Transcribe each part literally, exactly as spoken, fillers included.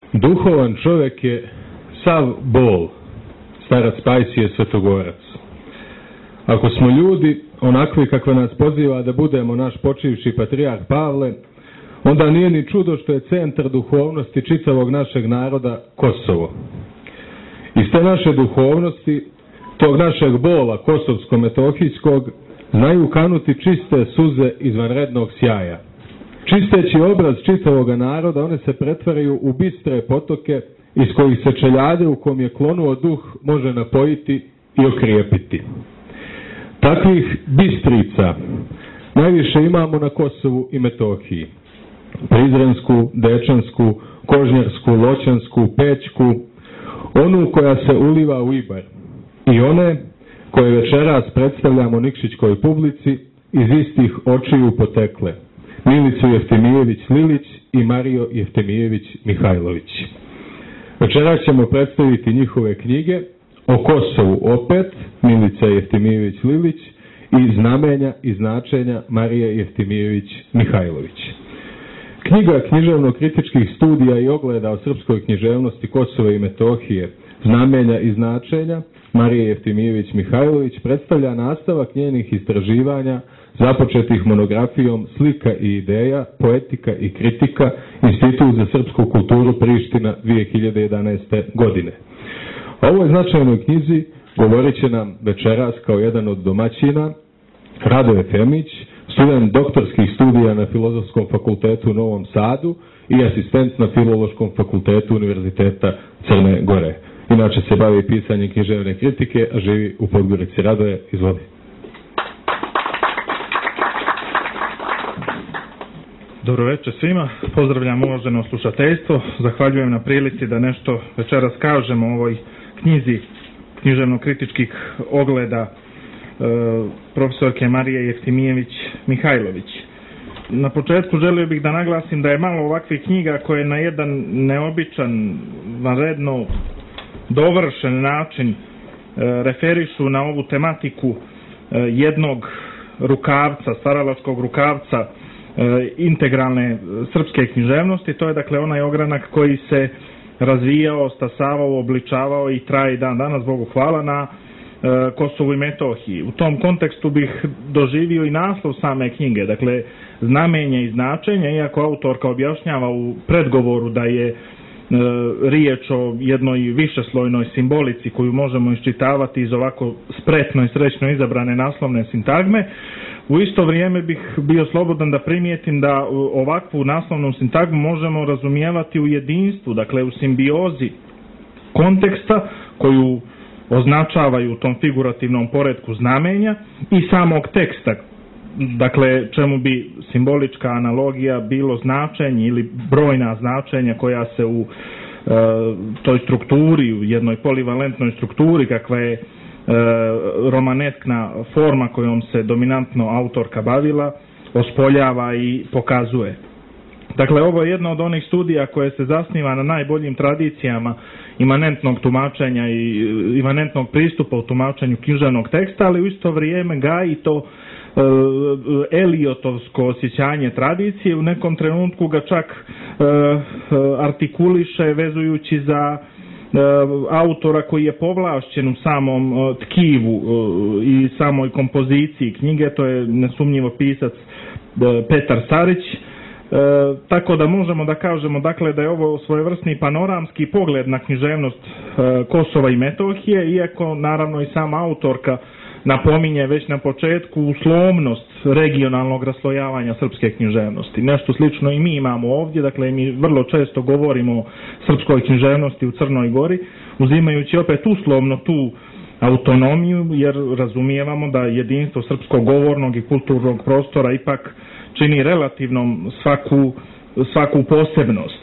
Duhovan čovjek je sav bol, starac Pajsije Svetogorac. Ako smo ljudi, onakvi kakve nas poziva da budemo naš počivši patrijarh Pavle, onda nije ni čudo što je centar duhovnosti čitavog našeg naroda Kosovo. Iz te naše duhovnosti, tog našeg bola kosovsko-metohijskog, znaju kanuti čiste suze izvanrednog sjaja. Čisteći obraz čitavoga naroda, one se pretvaraju u bistre potoke iz kojih se čeljade u kom je klonuo duh može napojiti i okrijepiti. Takvih bistrica najviše imamo na Kosovu i Metohiji. Prizrensku, Dečansku, Kožnjarsku, Loćansku, Pećku, onu koja se uliva u Ibar i one koje večeras predstavljamo Nikšićkoj publici iz istih očiju potekle, Milicu Jeftimijević-Lilić i Mario Jeftimijević-Mihajlović. Večeras ćemo predstaviti njihove knjige o Kosovu opet, Milica Jeftimijević-Lilić, i Znamenja i značenja Marije Jeftimijević-Mihajlović. Knjiga književno-kritičkih studija i ogleda o srpskoj književnosti Kosova i Metohije, Znamenja i značenja Marije Jeftimijević-Mihajlović predstavlja nastavak njenih istraživanja započetih monografijom Slika i ideja, poetika i kritika, Institut za srpsku kulturu Priština dvije hiljade jedanaeste. godine. O ovoj značajnoj knjizi govorit će nam večeras kao jedan od domaćina Radoje Femić, student doktorskih studija na Filozofskom fakultetu u Novom Sadu i asistent na Filološkom fakultetu Univerziteta Crne Gore. Inače se bavi pisanjem književne kritike, a živi u Podgorici. Radoje, izvoli. Dobro večer svima, pozdravljam uvaženo slušateljstvo, zahvaljujem na prilici da nešto večeras kažemo o ovoj knjizi književno-kritičkih ogleda e, profesorke Marije Jeftimijević-Mihajlović. Na početku želio bih da naglasim da je malo ovakvih knjiga koje na jedan neobičan, vanredno dovršen način e, referišu na ovu tematiku e, jednog rukavca, stvaralačkog rukavca e, integralne srpske književnosti. To je dakle onaj ogranak koji se razvijao, stasavao, obličavao i traje dan danas, Bogu hvala, na e, Kosovu i Metohiji. U tom kontekstu bih doživio i naslov same knjige, dakle Znamenje i značenje, iako autorka objašnjava u predgovoru da je e, riječ o jednoj višeslojnoj simbolici koju možemo iščitavati iz ovako spretno i srećno izabrane naslovne sintagme. U isto vrijeme bih bio slobodan da primijetim da ovakvu naslovnu sintagmu možemo razumijevati u jedinstvu, dakle u simbiozi konteksta koju označavaju u tom figurativnom poretku znamenja i samog teksta, dakle čemu bi simbolička analogija bilo značenje ili brojna značenja koja se u e, toj strukturi, u jednoj polivalentnoj strukturi kakva je romaneskna forma kojom se dominantno autorka bavila, ospoljava i pokazuje. Dakle, ovo je jedna od onih studija koje se zasniva na najboljim tradicijama imanentnog tumačenja i imanentnog pristupa u tumačenju književnog teksta, ali u isto vrijeme gaji to e, eliotovsko osjećanje tradicije, u nekom trenutku ga čak e, artikuliše vezujući za autora koji je povlašćen u samom tkivu i samoj kompoziciji knjige, to je nesumnjivo pisac Petar Sarić, e, tako da možemo da kažemo dakle da je ovo svojevrsni panoramski pogled na književnost e, Kosova i Metohije, iako naravno i sama autorka napominje već na početku uslovnost regionalnog raslojavanja srpske književnosti. Nešto slično i mi imamo ovdje, dakle mi vrlo često govorimo o srpskoj književnosti u Crnoj Gori, uzimajući opet uslovno tu autonomiju, jer razumijevamo da jedinstvo srpskog govornog i kulturnog prostora ipak čini relativnom svaku, svaku posebnost.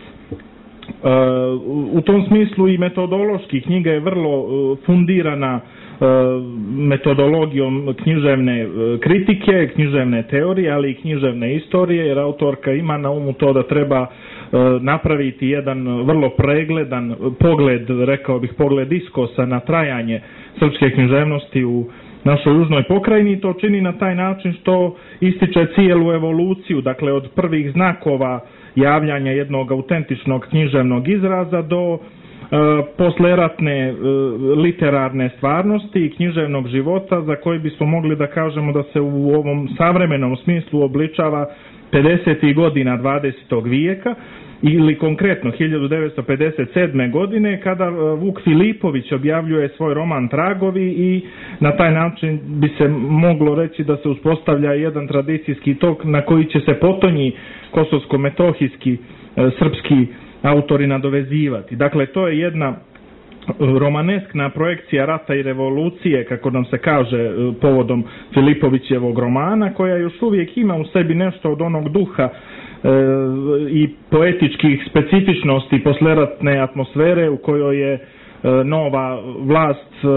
U tom smislu i metodološki knjiga je vrlo fundirana metodologijom književne kritike, književne teorije, ali i književne istorije, jer autorka ima na umu to da treba napraviti jedan vrlo pregledan pogled, rekao bih pogled iskosa na trajanje srpske književnosti u našoj južnoj pokrajini. To čini na taj način što ističe cijelu evoluciju, dakle od prvih znakova javljanja jednog autentičnog književnog izraza do posleratne literarne stvarnosti i književnog života za koji bismo mogli da kažemo da se u ovom savremenom smislu obličava pedesetih godina dvadesetog vijeka ili konkretno hiljadu devetsto pedeset sedme. godine kada Vuk Filipović objavljuje svoj roman Tragovi i na taj način bi se moglo reći da se uspostavlja jedan tradicijski tok na koji će se potonji kosovsko-metohijski srpski autori nadovezivati. Dakle, to je jedna romaneskna projekcija rata i revolucije, kako nam se kaže povodom Filipovićevog romana, koja još uvijek ima u sebi nešto od onog duha e, i poetičkih specifičnosti posleratne atmosfere u kojoj je e, nova vlast e,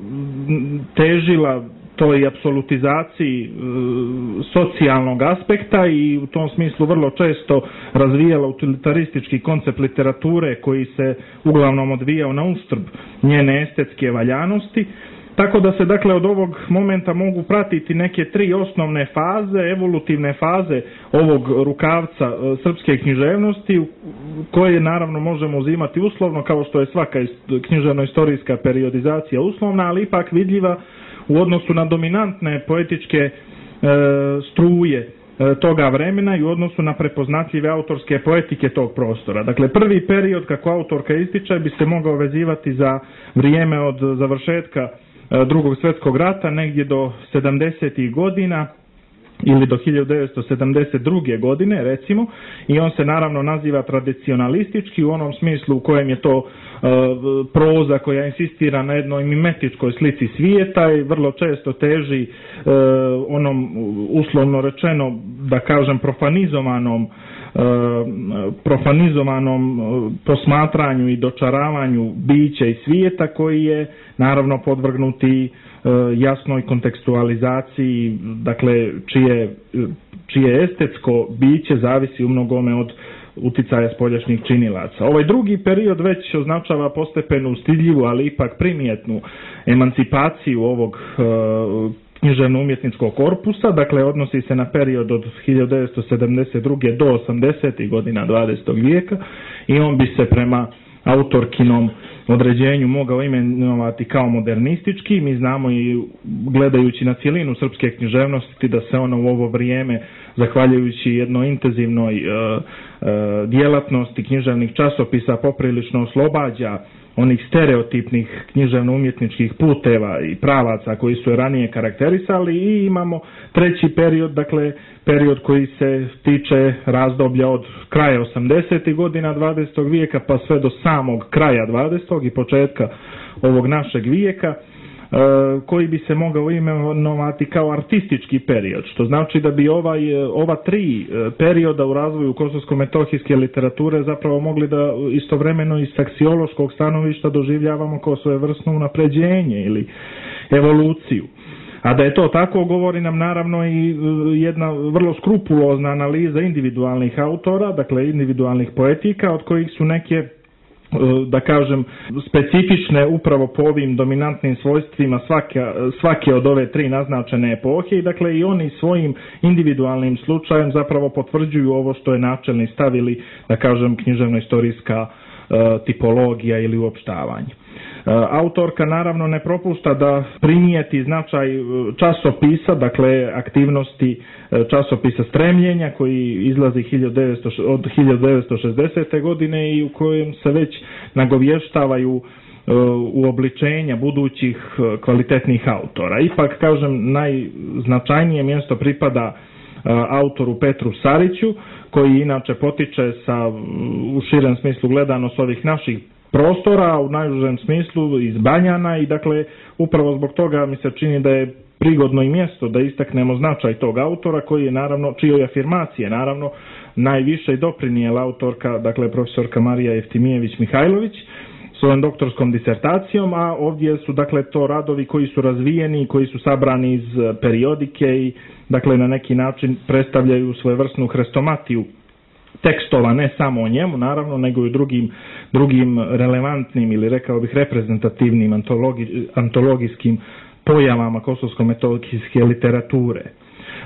težila toj apsolutizaciji e, socijalnog aspekta i u tom smislu vrlo često razvijala utilitaristički koncept literature koji se uglavnom odvijao na uštrb njene estetske valjanosti. Tako da se dakle od ovog momenta mogu pratiti neke tri osnovne faze, evolutivne faze ovog rukavca e, srpske književnosti, koje naravno možemo uzimati uslovno, kao što je svaka književno-istorijska periodizacija uslovna, ali ipak vidljiva u odnosu na dominantne poetičke e, struje e, toga vremena i u odnosu na prepoznatljive autorske poetike tog prostora. Dakle, prvi period, kako autorka ističe, bi se mogao vezivati za vrijeme od završetka e, drugog svjetskog rata, negdje do sedamdesetih godina ili do hiljadu devetsto sedamdeset druge. godine, recimo, i on se naravno naziva tradicionalistički u onom smislu u kojem je to e, proza koja insistira na jednoj mimetičkoj slici svijeta i vrlo često teži e, onom uslovno rečeno, da kažem, profanizovanom profanizovanom posmatranju i dočaravanju bića i svijeta koji je naravno podvrgnuti jasnoj kontekstualizaciji, dakle čije, čije estetsko biće zavisi u mnogome od uticaja spoljašnjih činilaca. Ovaj drugi period već označava postepenu, stidljivu, ali ipak primjetnu emancipaciju ovog uh, književno-umjetničkog korpusa, dakle odnosi se na period od hiljadu devetsto sedamdeset druge. do osamdesetih godina dvadesetog vijeka i on bi se prema autorkinom određenju mogao imenovati kao modernistički. Mi znamo i gledajući na cjelinu srpske književnosti da se ono u ovo vrijeme, zahvaljujući jednoj intenzivnoj e, e, djelatnosti književnih časopisa, poprilično oslobađa onih stereotipnih književno-umjetničkih puteva i pravaca koji su je ranije karakterisali i imamo treći period, dakle period koji se tiče razdoblja od kraja osamdesetih godina dvadesetog vijeka pa sve do samog kraja dvadesetog i početka ovog našeg vijeka, koji bi se mogao imenovati kao artistički period, što znači da bi ovaj, ova tri perioda u razvoju kosovsko-metohijske literature zapravo mogli da istovremeno iz saksiološkog stanovišta doživljavamo kao svojevrsno unapređenje ili evoluciju. A da je to tako govori nam naravno i jedna vrlo skrupulozna analiza individualnih autora, dakle individualnih poetika, od kojih su neke, da kažem, specifične upravo po ovim dominantnim svojstvima svake, svake od ove tri naznačene epohe i dakle i oni svojim individualnim slučajem zapravo potvrđuju ovo što je načelni stav ili, da kažem, književno-istorijska uh, tipologija ili uopštavanje. Autorka naravno ne propušta da primijeti značaj časopisa, dakle aktivnosti časopisa Stremljenja koji izlazi od hiljadu devetsto šezdesete. godine i u kojem se već nagovještavaju uobličenja budućih kvalitetnih autora. Ipak, kažem, najznačajnije mjesto pripada autoru Petru Sariću, koji inače potiče sa, u širem smislu gledano, s ovih naših prostora, u najužem smislu iz Banjana i dakle upravo zbog toga mi se čini da je prigodno i mjesto da istaknemo značaj tog autora koji je naravno, čijoj afirmacije naravno najviše i doprinijela autorka, dakle profesorka Marija Jeftimijević-Mihajlović svojom doktorskom disertacijom, a ovdje su dakle to radovi koji su razvijeni, koji su sabrani iz periodike i dakle na neki način predstavljaju svojevrsnu hrestomatiju tekstova, ne samo o njemu naravno, nego i drugim, drugim relevantnim ili rekao bih reprezentativnim antologi, antologijskim pojavama kosovsko-metohijske literature.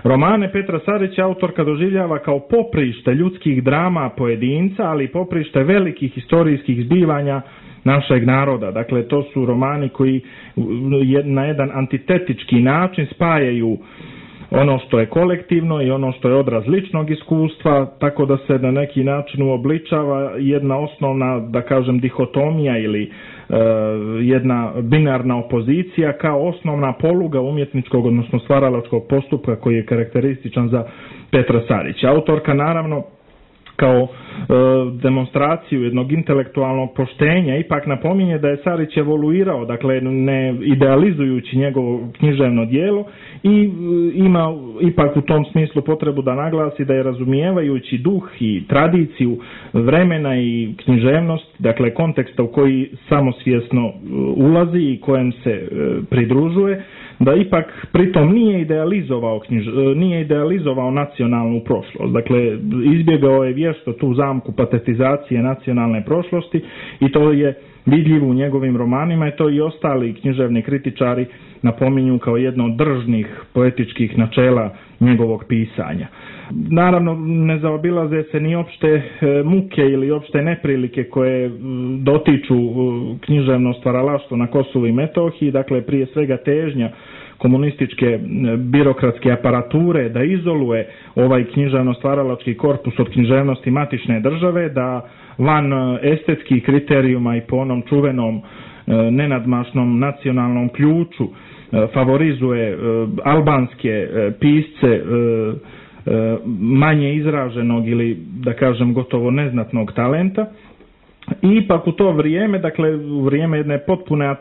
Romane Petra Sarića autorka doživljava kao poprište ljudskih drama pojedinca, ali i poprište velikih historijskih zbivanja našeg naroda. Dakle, to su romani koji na jedan antitetički način spajaju ono što je kolektivno i ono što je odraz ličnog iskustva, tako da se na neki način uobličava jedna osnovna, da kažem, dihotomija ili e, jedna binarna opozicija kao osnovna poluga umjetničkog, odnosno stvaralačkog postupka koji je karakterističan za Petra Sarića. Autorka naravno kao e, demonstraciju jednog intelektualnog poštenja ipak napominje da je Sarić evoluirao, dakle ne idealizujući njegovo književno djelo, i e, ima ipak u tom smislu potrebu da naglasi da je razumijevajući duh i tradiciju vremena i književnost, dakle konteksta u koji samosvjesno ulazi i kojem se e, pridružuje, da ipak pritom nije idealizovao, knjiž... nije idealizovao nacionalnu prošlost. Dakle, izbjegao je vješto tu zamku patetizacije nacionalne prošlosti i to je vidljivo u njegovim romanima i to i ostali književni kritičari napominju kao jedno od držnih poetičkih načela njegovog pisanja. Naravno, ne zaobilaze se ni opšte muke ili opšte neprilike koje dotiču književno stvaralaštvo na Kosovu i Metohiji, dakle prije svega težnja komunističke birokratske aparature da izoluje ovaj književno stvaralački korpus od književnosti matične države, da van estetskih kriterijuma i po onom čuvenom nenadmašnom nacionalnom ključu favorizuje albanske pisce manje izraženog ili, da kažem, gotovo neznatnog talenta. I ipak u to vrijeme, dakle u vrijeme jedne potpune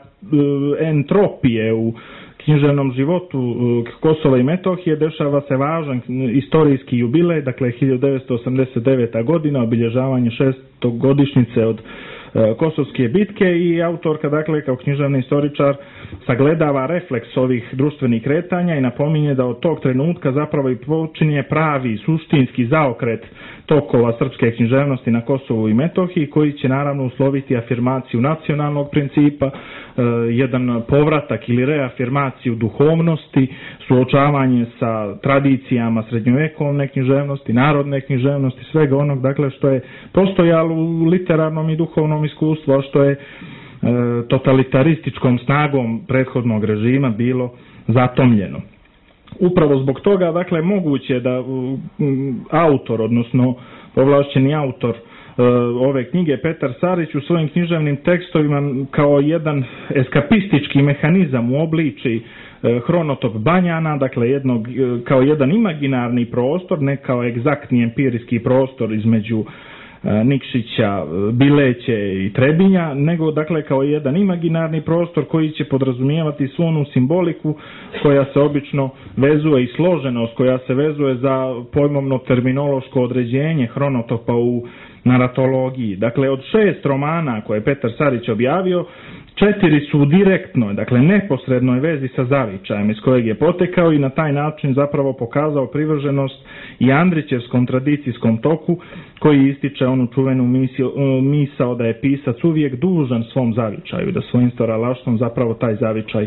entropije u književnom životu Kosova i Metohije, dešava se važan istorijski jubilej, dakle hiljadu devetsto osamdeset deveta godina, obilježavanje šestogodišnjice od Kosovske bitke, i autorka, dakle, kao književni istoričar sagledava refleks ovih društvenih kretanja i napominje da od tog trenutka zapravo i počinje pravi suštinski zaokret tokova srpske književnosti na Kosovu i Metohiji, koji će naravno usloviti afirmaciju nacionalnog principa, jedan povratak ili reafirmaciju duhovnosti, suočavanje sa tradicijama srednjovekovne književnosti, narodne književnosti, svega onog, dakle, što je postojalo u literarnom i duhovnom iskustvu, a što je e, totalitarističkom snagom prethodnog režima bilo zatomljeno. Upravo zbog toga, dakle, moguće da um, autor, odnosno ovlašćeni autor uh, ove knjige, Petar Sarić, u svojim književnim tekstovima kao jedan eskapistički mehanizam uobliči uh, hronotop Banjana, dakle jednog, uh, kao jedan imaginarni prostor, ne kao egzaktni empirijski prostor između Nikšića, Bileće i Trebinja, nego dakle kao jedan imaginarni prostor koji će podrazumijevati svu onu simboliku koja se obično vezuje i složenost koja se vezuje za pojmovno terminološko određenje hronotopa u naratologiji. Dakle, od šest romana koje je Petar Sarić objavio, četiri su u direktnoj, dakle neposrednoj vezi sa zavičajem iz kojeg je potekao i na taj način zapravo pokazao privrženost i Andrićevskom tradicijskom toku koji ističe onu čuvenu misio, misao da je pisac uvijek dužan svom zavičaju, da svojim stvaralaštvom zapravo taj zavičaj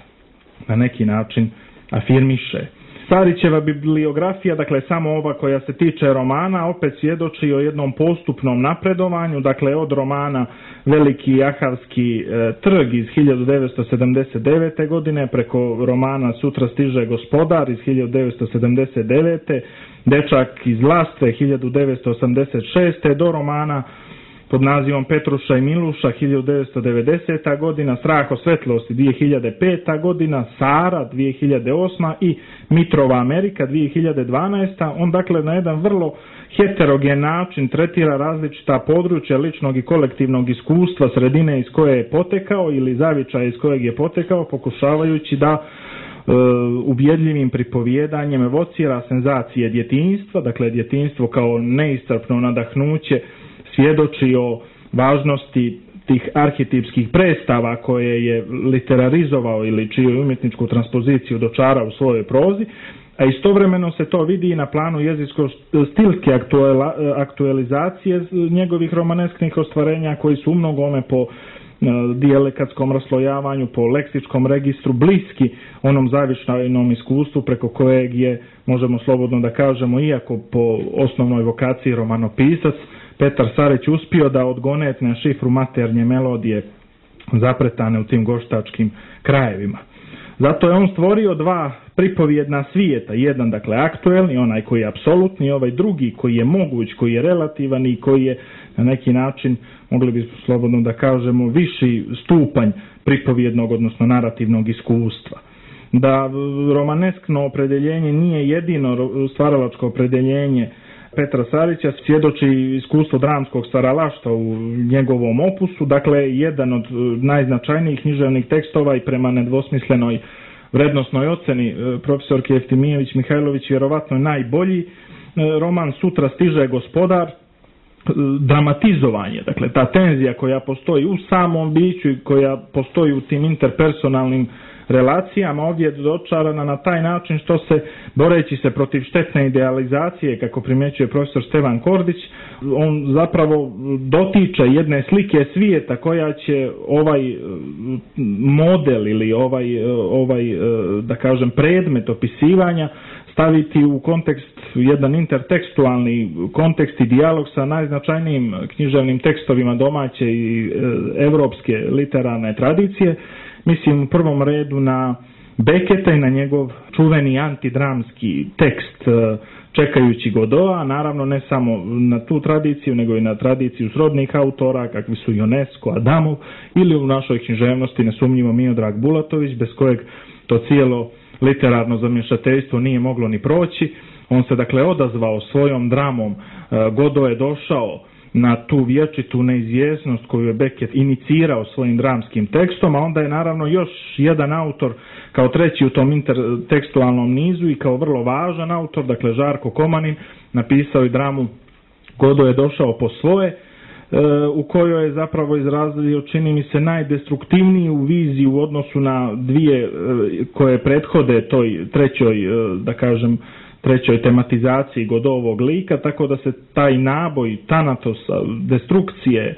na neki način afirmiše. Sarićeva bibliografija, dakle samo ova koja se tiče romana, opet svjedoči o jednom postupnom napredovanju, dakle od romana Veliki Ahavski e, trg iz hiljadu devetsto sedamdeset devete. godine, preko romana Sutra stiže gospodar iz hiljadu devetsto sedamdeset devete. Dečak iz Lastve hiljadu devetsto osamdeset šeste. do romana pod nazivom Petruša i Miluša hiljadu devetsto devedeseta. godina, Strah od svetlosti dvije hiljade peta. godina, Sara dvije hiljade osma. i Mitrova Amerika dvije hiljade dvanaesta. On dakle na jedan vrlo heterogen način tretira različita područja ličnog i kolektivnog iskustva sredine iz koje je potekao ili zavičaja iz kojeg je potekao, pokušavajući da e, ubjedljivim pripovjedanjem evocira senzacije djetinjstva, dakle djetinjstvo kao neiscrpno nadahnuće svjedoči o važnosti tih arhetipskih predstava koje je literarizovao ili čiju umjetničku transpoziciju dočara u svojoj prozi, a istovremeno se to vidi i na planu jezičko-stilske aktualizacije njegovih romanesknih ostvarenja koji su u mnogome po dijalektskom raslojavanju, po leksičkom registru, bliski onom zavičajnom iskustvu preko kojeg je, možemo slobodno da kažemo, iako po osnovnoj vokaciji romanopisac, Petar Sarić uspio da odgonetne šifru maternje melodije zapretane u tim goštačkim krajevima. Zato je on stvorio dva pripovjedna svijeta, jedan dakle aktuelni, onaj koji je apsolutni, ovaj drugi koji je moguć, koji je relativan i koji je na neki način, mogli bi slobodno da kažemo, viši stupanj pripovjednog, odnosno narativnog iskustva. Da romaneskno opredeljenje nije jedino stvaralačko opredeljenje Petra Sarića, svjedoči iskustvo dramskog stvaralaštva u njegovom opusu, dakle jedan od najznačajnijih književnih tekstova i prema nedvosmislenoj vrednosnoj oceni profesorke Jeftimijević Mihajlović vjerovatno najbolji roman Sutra stiže gospodar, dramatizovanje, dakle ta tenzija koja postoji u samom biću i koja postoji u tim interpersonalnim relacijama ovdje je dočarana na taj način što se, boreći se protiv štetne idealizacije, kako primjećuje profesor Stevan Kordić, on zapravo dotiče jedne slike svijeta koja će ovaj model ili ovaj, ovaj da kažem predmet opisivanja staviti u kontekst, jedan intertekstualni kontekst i dijalog sa najznačajnijim književnim tekstovima domaće i evropske literarne tradicije. Mislim u prvom redu na Beketa i na njegov čuveni antidramski tekst Čekajući Godoa, naravno ne samo na tu tradiciju, nego i na tradiciju srodnih autora, kakvi su Ionesco, Adamov, ili u našoj književnosti nesumnjivo Miodrag Bulatović, bez kojeg to cijelo literarno zamješateljstvo nije moglo ni proći. On se dakle odazvao svojom dramom, Godo je došao na tu vječitu neizvjesnost koju je Beckett inicirao svojim dramskim tekstom, a onda je naravno još jedan autor kao treći u tom intertekstualnom nizu i kao vrlo važan autor, dakle Žarko Komanin, napisao i dramu Godo je došao po svoje, u kojoj je zapravo izrazio, čini mi se, najdestruktivniju viziju u odnosu na dvije koje prethode toj trećoj, da kažem, trećoj tematizaciji Godovog lika, tako da se taj naboj tanatosa, destrukcije,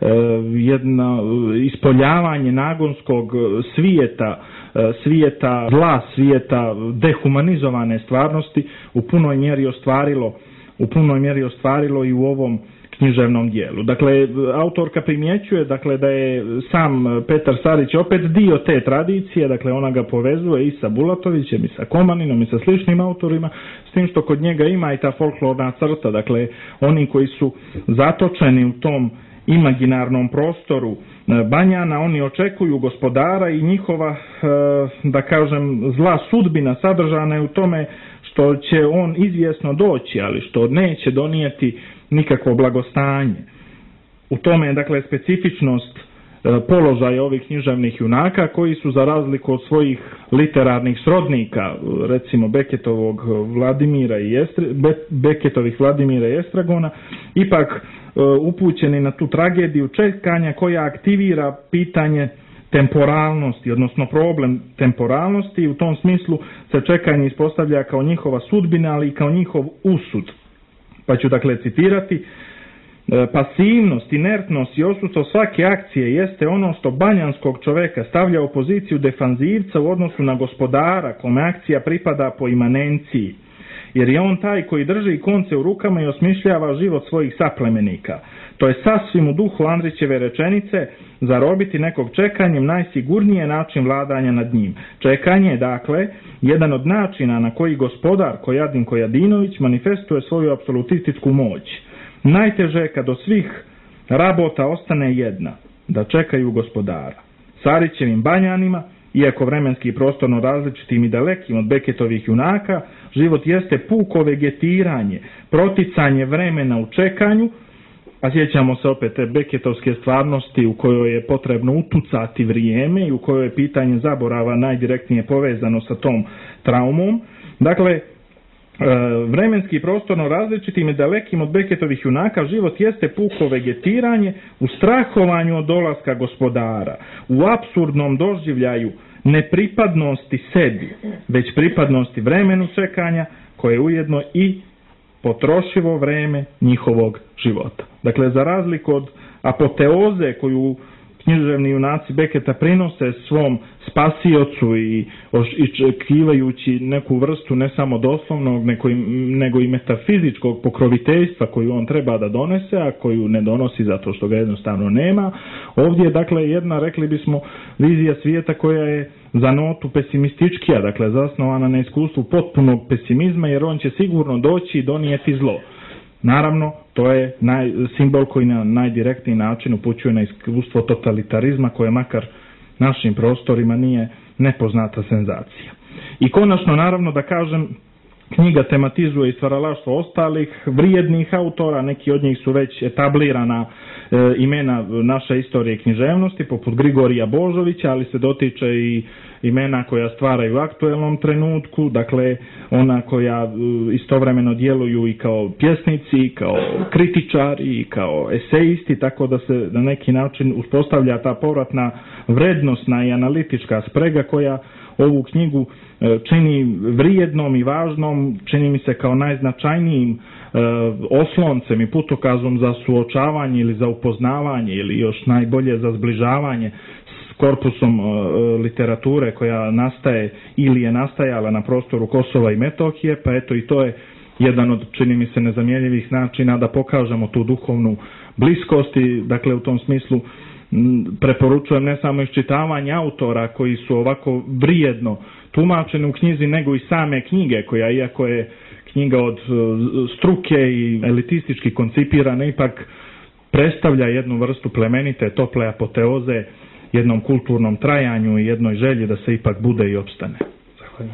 jedna ispoljavanje nagonskog svijeta, svijeta zla, svijeta dehumanizovane stvarnosti u punoj mjeri ostvarilo, u punoj mjeri ostvarilo i u ovom književnom dijelu. Dakle, autorka primjećuje dakle, da je sam Petar Sarić opet dio te tradicije, dakle ona ga povezuje i sa Bulatovićem i sa Komaninom i sa sličnim autorima, s tim što kod njega ima i ta folklorna crta, dakle oni koji su zatočeni u tom imaginarnom prostoru Banjana, oni očekuju gospodara i njihova, da kažem, zla sudbina sadržana je u tome što će on izvjesno doći, ali što neće donijeti nikakvo blagostanje. U tome je dakle specifičnost položaja ovih književnih junaka koji su za razliku od svojih literarnih srodnika, recimo Bekettovog Vladimira i Estre, Be, Bekettovih Vladimira i Estragona, ipak upućeni na tu tragediju čekanja koja aktivira pitanje temporalnosti, odnosno problem temporalnosti, i u tom smislu se čekanje ispostavlja kao njihova sudbina, ali i kao njihov usud. Pa ću dakle citirati: pasivnost, inertnost i odsustvo svake akcije jeste ono što banjanskog čoveka stavlja u poziciju defanzivca u odnosu na gospodara kome akcija pripada po imanenciji, jer je on taj koji drži konce u rukama i osmišljava život svojih saplemenika. To je sasvim u duhu Andrićeve rečenice: zarobiti nekog čekanjem najsigurnije način vladanja nad njim. Čekanje je dakle jedan od načina na koji gospodar Kojadin Kojadinović manifestuje svoju apsolutističku moć. Najteže je kad od svih rabota ostane jedna, da čekaju gospodara. Sarićevim Banjanima, iako vremenski i prostorno različitim i dalekim od Bekettovih junaka, život jeste puko vegetiranje, proticanje vremena u čekanju, a sjećamo se opet te Bekettovske stvarnosti u kojoj je potrebno utucati vrijeme i u kojoj je pitanje zaborava najdirektnije povezano sa tom traumom. Dakle, vremenski i prostorno različitim i dalekim od Bekettovih junaka, život jeste puko vegetiranje u strahovanju od dolaska gospodara, u apsurdnom doživljaju nepripadnosti sebi, već pripadnosti vremenu čekanja, koje je ujedno i potrošivo vreme njihovog života. Dakle, za razliku od apoteoze koju književni junaci Beketa prinose svom spasiocu i očekivajući neku vrstu ne samo doslovnog nego i, nego i metafizičkog pokroviteljstva koju on treba da donese, a koju ne donosi zato što ga jednostavno nema. Ovdje je dakle jedna, rekli bismo, vizija svijeta koja je za notu pesimističkija, dakle zasnovana na iskustvu potpunog pesimizma, jer on će sigurno doći i donijeti zlo. Naravno, to je naj, simbol koji na najdirektniji način upućuje na iskustvo totalitarizma koje makar našim prostorima nije nepoznata senzacija. I konačno, naravno da kažem, knjiga tematizuje i stvaralaštvo ostalih vrijednih autora, neki od njih su već etablirana e, imena naše istorije književnosti, poput Grigorija Božovića, ali se dotiče i imena koja stvaraju u aktuelnom trenutku, dakle ona koja e, istovremeno djeluju i kao pjesnici, i kao kritičari, i kao esejisti, tako da se na neki način uspostavlja ta povratna vrednosna i analitička sprega koja ovu knjigu čini vrijednom i važnom, čini mi se kao najznačajnijim e, osloncem i putokazom za suočavanje ili za upoznavanje ili još najbolje za zbližavanje s korpusom e, literature koja nastaje ili je nastajala na prostoru Kosova i Metohije, pa eto i to je jedan od, čini mi se, nezamjenjivih načina da pokažemo tu duhovnu bliskost i dakle u tom smislu preporučujem ne samo iščitavanje autora koji su ovako vrijedno tumačeni u knjizi, nego i same knjige koja, iako je knjiga od struke i elitistički koncipirana, ipak predstavlja jednu vrstu plemenite, tople apoteoze jednom kulturnom trajanju i jednoj želji da se ipak bude i opstane. Zahvaljujem.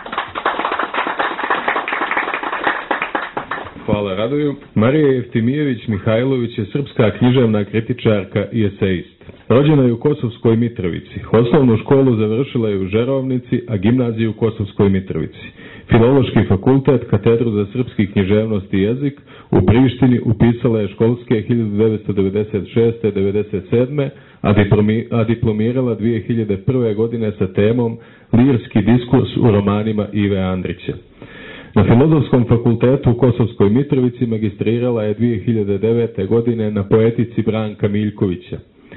Hvala Radoju. Marija Jeftimijević Mihajlović je srpska književna kritičarka i esejist. Rođena je u Kosovskoj Mitrovici. Osnovnu školu završila je u Žerovnici, a gimnaziju u Kosovskoj Mitrovici. Filološki fakultet, katedru za srpski književnost i jezik u Prištini upisala je školske hiljadu devetsto devedeset šeste do devedeset sedme. a, diplomi, a diplomirala dvije hiljade prve. godine sa temom Lirski diskurs u romanima Ive Andrića. Na Filozofskom fakultetu u Kosovskoj Mitrovici magistrirala je dvije hiljade devete. godine na poetici Branka Miljkovića.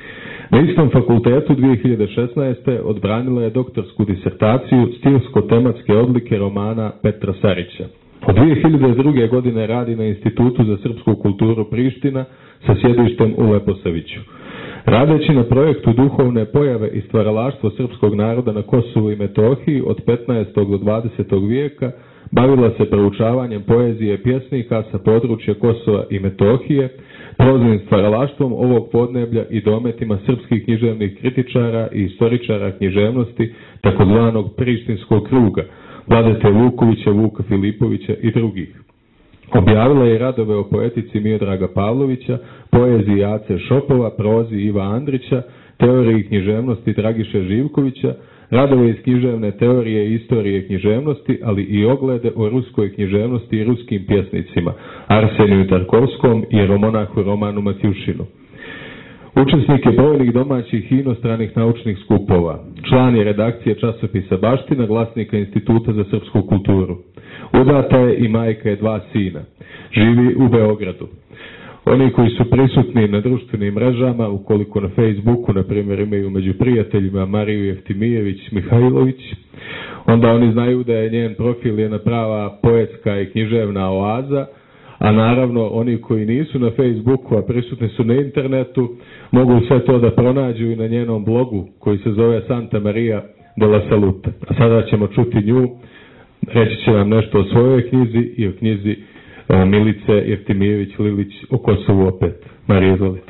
Na istom fakultetu dvije hiljade šesnaeste. odbranila je doktorsku disertaciju stilsko-tematske odlike romana Petra Sarića. Od dvije hiljade druge. godine radi na Institutu za srpsku kulturu Priština sa sjedištem u Leposaviću. Radeći na projektu Duhovne pojave i stvaralaštvo srpskog naroda na Kosovu i Metohiji od petnaestog do dvadesetog vijeka, bavila se proučavanjem poezije pjesnika sa područja Kosova i Metohije, proznim stvaralaštvom ovog podneblja i dometima srpskih književnih kritičara i istoričara književnosti takozvanog Prištinskog kruga, Vladete Vukovića, Vuka Filipovića i drugih. Objavila je radove o poetici Miodraga Pavlovića, poeziji Ace Šopova, prozi Iva Andrića, teoriji književnosti Dragiše Živkovića, radove iz književne teorije i istorije književnosti, ali i oglede o ruskoj književnosti i ruskim pjesnicima, Arseniju Tarkovskom i jeromonahu Romanu Matjušinu. Učesnik je brojnih domaćih i inostranih naučnih skupova. Član je redakcije časopisa Baština, glasnika Instituta za srpsku kulturu. Udata je i majka je dva sina. Živi u Beogradu. Oni koji su prisutni na društvenim mrežama, ukoliko na Facebooku, na primjer, imaju među prijateljima Mariju Jeftimijević Mihajlović, onda oni znaju da je njen profil jedna prava poetska i književna oaza, a naravno oni koji nisu na Facebooku, a prisutni su na internetu, mogu sve to da pronađu i na njenom blogu koji se zove Santa Maria de la Salute. A sada ćemo čuti nju, reći će nam nešto o svojoj knjizi i o knjizi Milice Jeftimijević-Lilić o Kosovu opet. Marija, izvolite.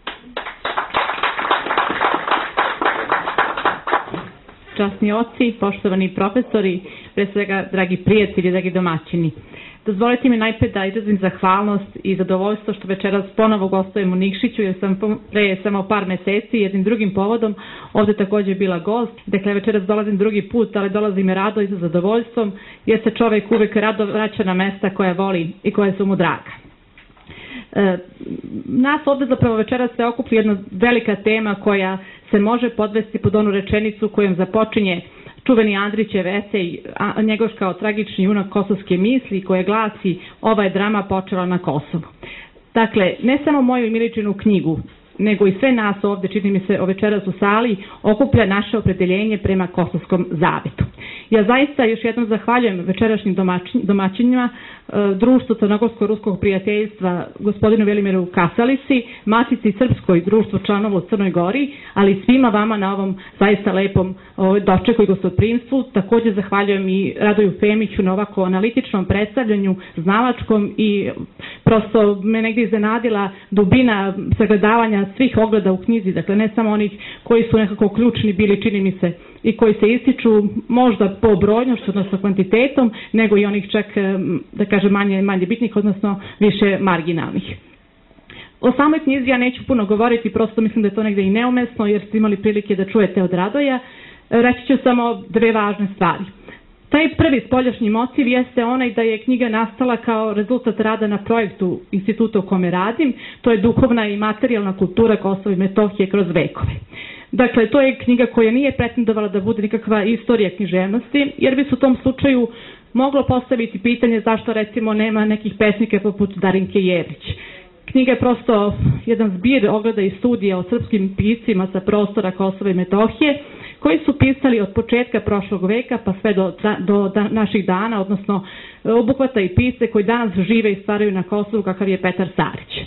Časni oci, poštovani profesori, pre svega dragi prijatelji, dragi domaćini. Dozvolite mi najpred da izrazim zahvalnost i zadovoljstvo što večeras ponovo gostujem u Nikšiću, jer sam pre samo par meseci jednim drugim povodom ovde također bila gost. Dakle, večeras dolazim drugi put, ali dolazim i rado i sa zadovoljstvom, jer se čovjek uvek rado vraća na mesta koje voli i koje su mu draga. E, nas ovde zapravo večeras se okupi jedna velika tema koja se može podvesti pod onu rečenicu kojom započinje čuveni Andrićev esej, a njegov kao tragični junak kosovske misli, koje glasi: ova je drama počela na Kosovu. Dakle, ne samo moju i Miličinu knjigu, nego i sve nas ovde, čini mi se, večeras u sali, okuplja naše opredeljenje prema Kosovskom zavetu. Ja zaista još jednom zahvaljujem večerašnjim domaćinima, Društvu Crnogorsko-Ruskog prijateljstva, gospodinu Velimiru Kasalisi, Matici Srpskoj, društvu članova u Crnoj Gori, ali i svima vama na ovom zaista lepom dočeku i gostoprimstvu. Također zahvaljujem i Radoju Femiću na ovako analitičnom predstavljanju, znalačkom, i prosto me negdje iznenadila dubina sagledavanja svih ogleda u knjizi, dakle ne samo onih koji su nekako ključni bili, čini mi se, i koji se ističu možda po brojnošću, odnosno kvantitetom, nego i onih čak, da kažem, manje, manje bitnih, odnosno više marginalnih. O samoj knjizi ja neću puno govoriti, prosto mislim da je to negdje i neumesno, jer ste imali prilike da čujete od Radoja. Reći ću samo dve važne stvari. Taj prvi spoljašnji motiv jeste onaj da je knjiga nastala kao rezultat rada na projektu instituta u kome radim, to je duhovna i materijalna kultura Kosova i Metohije kroz vekove. Dakle, to je knjiga koja nije pretendovala da bude nikakva istorija književnosti, jer bi se u tom slučaju moglo postaviti pitanje zašto recimo nema nekih pesnika poput Darinke Jerić. Knjiga je prosto jedan zbir ogleda i studija o srpskim piscima sa prostora Kosova i Metohije, koji su pisali od početka prošlog veka pa sve do, do, do naših dana, odnosno obuhvata i pisce koji danas žive i stvaraju na Kosovu, kakav je Petar Sarić.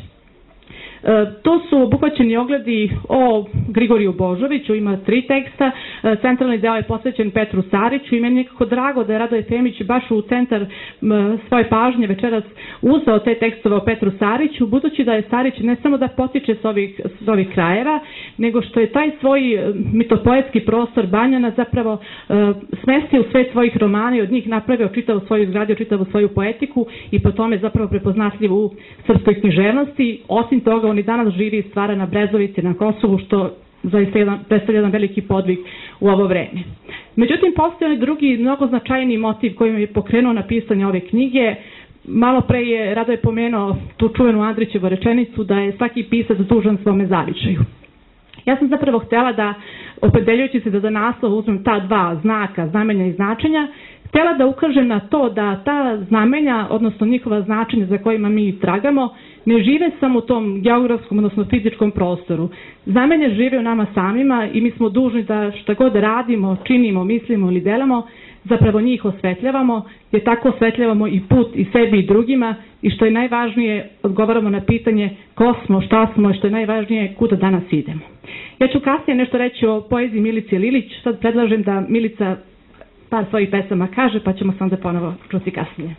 To su obuhvaćeni ogledi o Grigoriju Božoviću, ima tri teksta, centralni deo je posvećen Petru Sariću i meni je nekako drago da je Radoje Femić baš u centar svoje pažnje večeras uzeo te tekstove o Petru Sariću, budući da je Sarić ne samo da potiče s ovih, s ovih krajeva, nego što je taj svoj mitopoetski prostor Banjana zapravo smestio u svet svojih romana i od njih napravio čitavu svoju izgradio, čitavu svoju poetiku i po tome zapravo prepoznatljiv u srpskoj književnosti. Osim toga, on i danas živi i stvara na Brezovici, na Kosovu, što zaista jedan, predstavlja jedan veliki podvig u ovo vreme. Međutim, postoji onaj drugi, mnogo značajniji motiv koji je pokrenuo napisanje ove knjige. Malo pre je Radoje pomenuo tu čuvenu Andrićevu rečenicu da je svaki pisac dužan svome zavičaju. Ja sam zapravo htjela da, opredeljujući se da za naslov uzmem ta dva znaka, znamenja i značenja, htjela da ukažem na to da ta znamenja, odnosno njihova značenja za kojima mi tragamo, ne žive samo u tom geografskom, odnosno fizičkom prostoru. Znamenja žive u nama samima i mi smo dužni da šta god radimo, činimo, mislimo ili delamo, zapravo njih osvetljavamo, jer tako osvetljavamo i put i sebi i drugima i što je najvažnije, odgovaramo na pitanje ko smo, šta smo i što je najvažnije, kuda danas idemo. Ja ću kasnije nešto reći o poeziji Milice Lilić, sad predlažem da Milica par svojih pesama kaže, pa ćemo se onda ponovo čuti kasnije.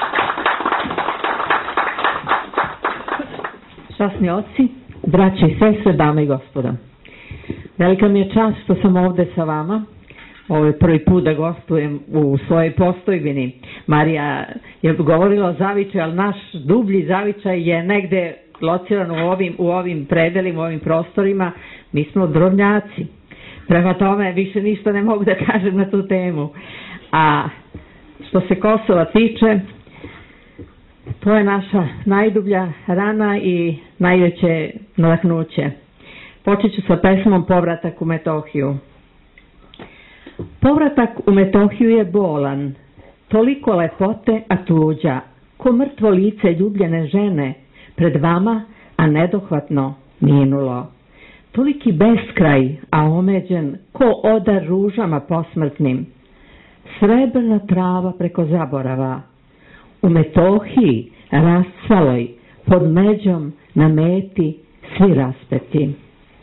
Časni oci, braće i sestre, dame i gospoda. Velika mi je čast što sam ovde sa vama. Ovo je prvi put da gostujem u svojoj postojbini. Marija je govorila o zavičaju, ali naš dublji zavičaj je negde lociran u ovim, u ovim predelima, u ovim prostorima. Mi smo drobnjaci. Prema tome, više ništa ne mogu da kažem na tu temu. A što se Kosova tiče, to je naša najdublja rana i najveće nadahnuće. Počet ću sa pesmom Povratak u Metohiju. Povratak u Metohiju je bolan, toliko lepote, a tuđa, ko mrtvo lice ljubljene žene, pred vama, a nedohvatno minulo. Toliki beskraj, a omeđen, ko odar ružama posmrtnim. Srebrna trava preko zaborava. U Metohiji, rascvaloj, pod međom, na meti, svi raspeti.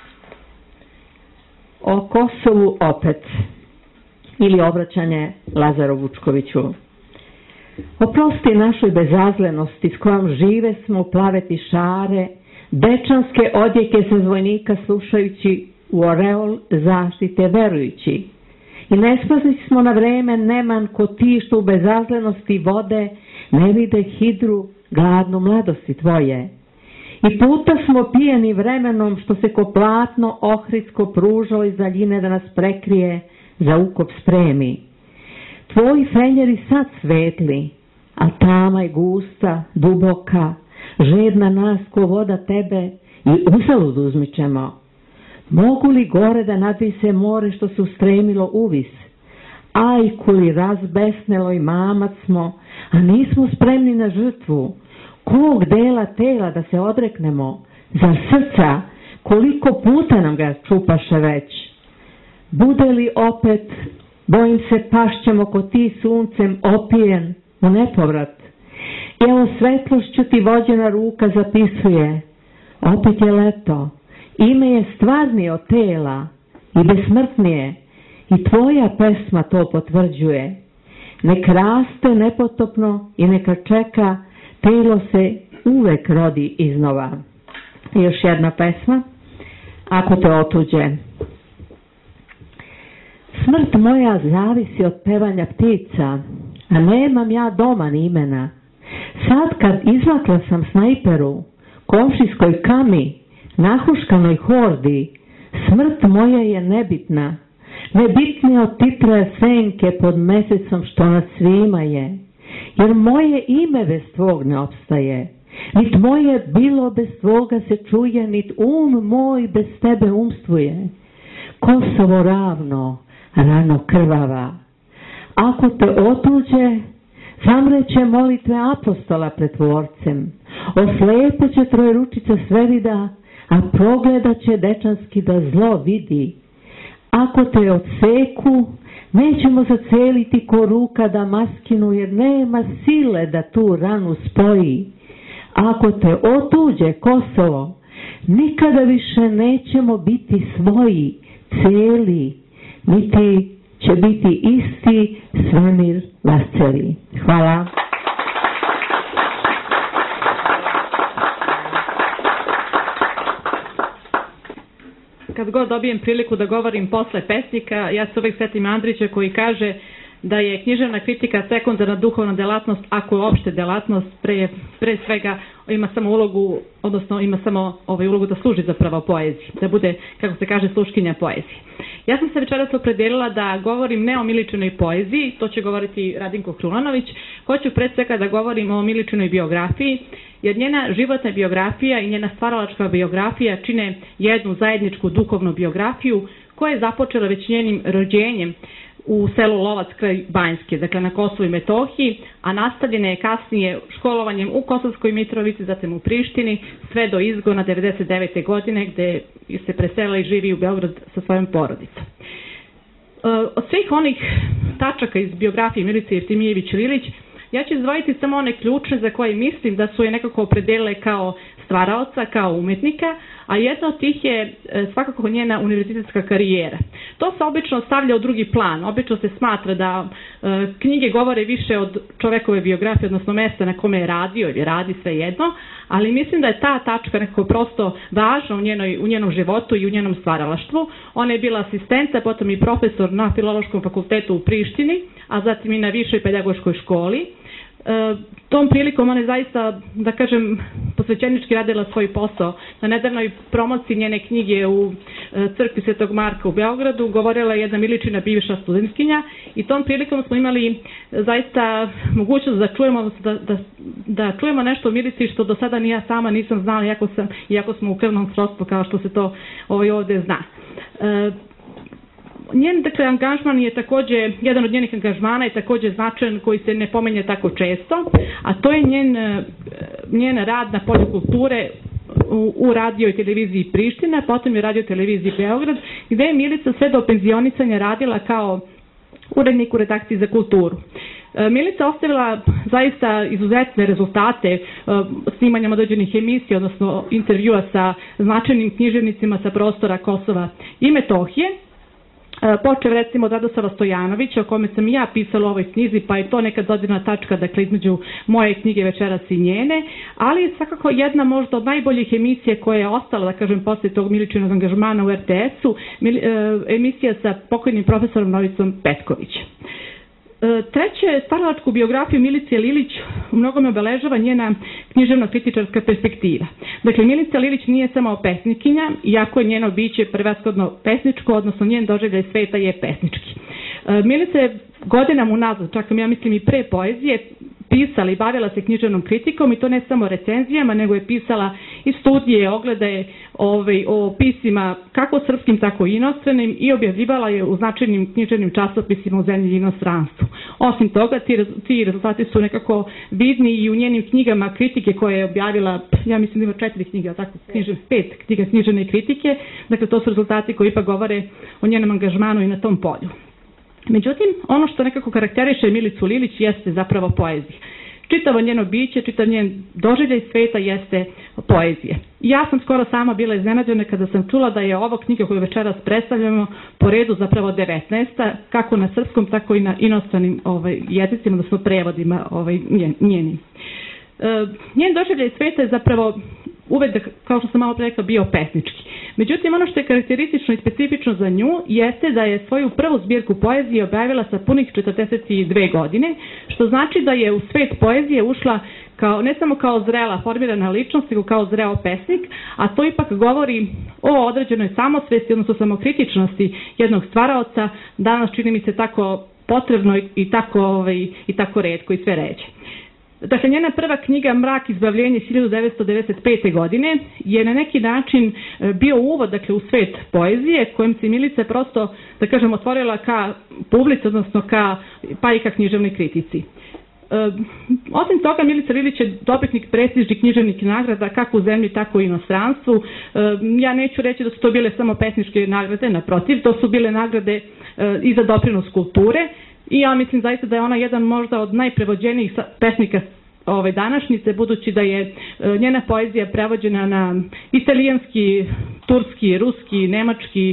O Kosovu opet, ili obraćanje Lazaru Vučkoviću. Oprosti našoj bezazlenosti s kojom žive smo u plaveti šare, dečanske odjeke se zvojnika slušajući u oreol zaštite verujući. I nespazni smo na vreme neman ko ti što u bezazlenosti vode ne vide hidru gladnu mladosti tvoje. I puta smo pijeni vremenom što se ko platno ohridsko pružalo iz daljine da nas prekrije, za ukop spremi. Tvoji fenjeri sad svetli, a tama je gusta, duboka, žedna nas ko voda tebe i uzalud uzmičemo. Mogu li gore da nadvise more što se ustremilo uvis? Ajku li razbesnelo i mamac smo, a nismo spremni na žrtvu. Kog dela tela da se odreknemo? Za srca koliko puta nam ga čupaše već. Bude li opet, bojim se pašćemo ko ti suncem opijen u nepovrat. I evo svetlošću ti vođena ruka zapisuje, opet je leto, ime je stvarnije od tela i besmrtnije, i tvoja pesma to potvrđuje. Nek raste nepotopno i neka čeka, telo se uvek rodi iznova. I još jedna pesma, ako te otuđe. Smrt moja zavisi od pevanja ptica, a nemam ja doma ni imena. Sad kad izvakla sam snajperu, komšijskoj kami, nahuškanoj hordi, smrt moja je nebitna, nebitnije od titraja senke pod mesecom što nas svima je, jer moje ime bez tvog ne opstaje, nit moje bilo bez tvoga se čuje, nit um moj bez tebe umstvuje. Kosovo ravno, rano krvava, ako te otuđe, zamreće molitve apostola pred tvorcem, oslepo će trojeručica sve vida, a progledat će dečanski da zlo vidi. Ako te odseku, nećemo zaceliti ko ruka Damaskinu, jer nema sile da tu ranu spoji. Ako te otuđe Kosovo, nikada više nećemo biti svoji, cijeli, niti će biti isti svemir vasceli. Hvala. Kad god dobijem priliku da govorim posle pesnika, ja se uvek setim Andrića koji kaže da je književna kritika sekundarna duhovna delatnost, ako je opšte delatnost, pre, pre svega ima samo ulogu, odnosno ima samo ovaj ulogu da služi zapravo poeziji, da bude, kako se kaže, sluškinja poezije. Ja sam se večeras opredelila da govorim ne o Miličinoj poeziji, to će govoriti Radinko Krulanović, hoću pre svega da govorim o Miličinoj biografiji, jer njena životna biografija i njena stvaralačka biografija čine jednu zajedničku duhovnu biografiju koja je započela već njenim rođenjem u selu Lovac kraj Banjske, dakle na Kosovu i Metohiji, a nastavljena je kasnije školovanjem u Kosovskoj Mitrovici, zatim u Prištini, sve do izgona devedeset devete godine, gde se preselila i živi u Beograd sa svojom porodicom. Od svih onih tačaka iz biografije Milice Jeftimijević-Lilić, ja ću izdvojiti samo one ključne za koje mislim da su je nekako opredelile kao stvaraoca, kao umetnika, a jedna od tih je svakako njena univerzitetska karijera. To se obično stavlja u drugi plan. Obično se smatra da e, knjige govore više od čovekove biografije, odnosno mesta na kome je radio ili radi, sve jedno, ali mislim da je ta tačka nekako prosto važna u, njenoj, u njenom životu i u njenom stvaralaštvu. Ona je bila asistenta, potom i profesor na Filološkom fakultetu u Prištini, a zatim i na Višoj pedagoškoj školi. E, tom prilikom ona je zaista, da kažem, posvećenički radila svoj posao. Na nedavnoj promociji njene knjige u e, crkvi Svetog Marka u Beogradu govorila je jedna Miličina bivša studentkinja i tom prilikom smo imali zaista mogućnost da čujemo, da, da, da čujemo nešto o Milici što do sada ni ja sama nisam znala, iako, sam, iako smo u krvnom srodstvu kao što se to ovaj, ovde zna. E, Njen, dakle, angažman je takođe, jedan od njenih angažmana je takođe značajan koji se ne pomenje tako često, a to je njen, njen rad na polju kulture u, u radio i televiziji Priština, potom je radio televiziji Beograd, gde je Milica sve do penzionicanja radila kao urednik u redakciji za kulturu. Milica ostavila zaista izuzetne rezultate snimanjem određenih emisija, odnosno intervjua sa značajnim književnicima sa prostora Kosova i Metohije. Počeo recimo od Radoslava Stojanovića, o kome sam i ja pisala u ovoj knjizi, pa je to neka dodirna tačka, dakle, između moje knjige večeras i njene, ali je svakako jedna možda od najboljih emisija koja je ostala, da kažem, posle tog Miličinog angažmana u er te esu, emisija sa pokojnim profesorom Novicom Petkovićem. Treće, stvaralačku biografiju Milice Lilić u mnogome obeležava njena književno-kritičarska perspektiva. Dakle, Milica Lilić nije samo pesnikinja, iako je njeno biće prevashodno pesničko, odnosno njen doživljaj sveta je pesnički. Milica je godinama unazad, čak ja mislim i pre poezije, pisala i bavila se književnom kritikom, i to ne samo recenzijama, nego je pisala i studije, oglede ovaj, o pisima kako srpskim, tako i inostranim, i objavljivala je u značajnim književnim časopisima u zemlji i inostranstvu. Osim toga, ti, ti rezultati su nekako vidni i u njenim knjigama kritike koje je objavila, ja mislim da ima četiri knjige, tako, knjiže, pet knjiga književne kritike, dakle to su rezultati koji ipak govore o njenom angažmanu i na tom polju. Međutim, ono što nekako karakteriše Milicu Lilić jeste zapravo poezija. Čitavo njeno biće, čitav njen doživljaj sveta jeste poezije. Ja sam skoro sama bila iznenađena kada sam čula da je ovo knjiga koju večeras predstavljamo po redu zapravo devetnaesta, kako na srpskom, tako i na inostranim ovaj, jezicima, odnosno prevodima ovaj, njenim. E, njen doživljaj sveta je zapravo uvek, kao što sam malo pre rekla, bio pesnički. Međutim, ono što je karakteristično i specifično za nju jeste da je svoju prvu zbirku poezije objavila sa punih četrdeset dve godine, što znači da je u svet poezije ušla kao, ne samo kao zrela, formirana ličnost, nego kao zreo pesnik, a to ipak govori o određenoj samosvesti, odnosno samokritičnosti jednog stvaraoca, danas čini mi se tako potrebno i tako, ovaj, i tako retko i sve ređe. Dakle, njena prva knjiga Mrak izbavljenje hiljadu devetsto devedeset pete. godine je na neki način bio uvod, dakle, u svet poezije, kojim se Milica prosto, da kažem, otvorila ka publici, odnosno ka, pa i ka književnoj kritici. E, osim toga, Milica Lilić je dobitnik prestižnih književnih nagrada kako u zemlji, tako i inostranstvu. E, ja neću reći da su to bile samo pesničke nagrade, naprotiv, to su bile nagrade e, i za doprinos kulture. I ja mislim zaista da je ona jedan možda od najprevođenijih pesnika ove današnjice, budući da je njena poezija prevođena na italijanski, turski, ruski, nemački,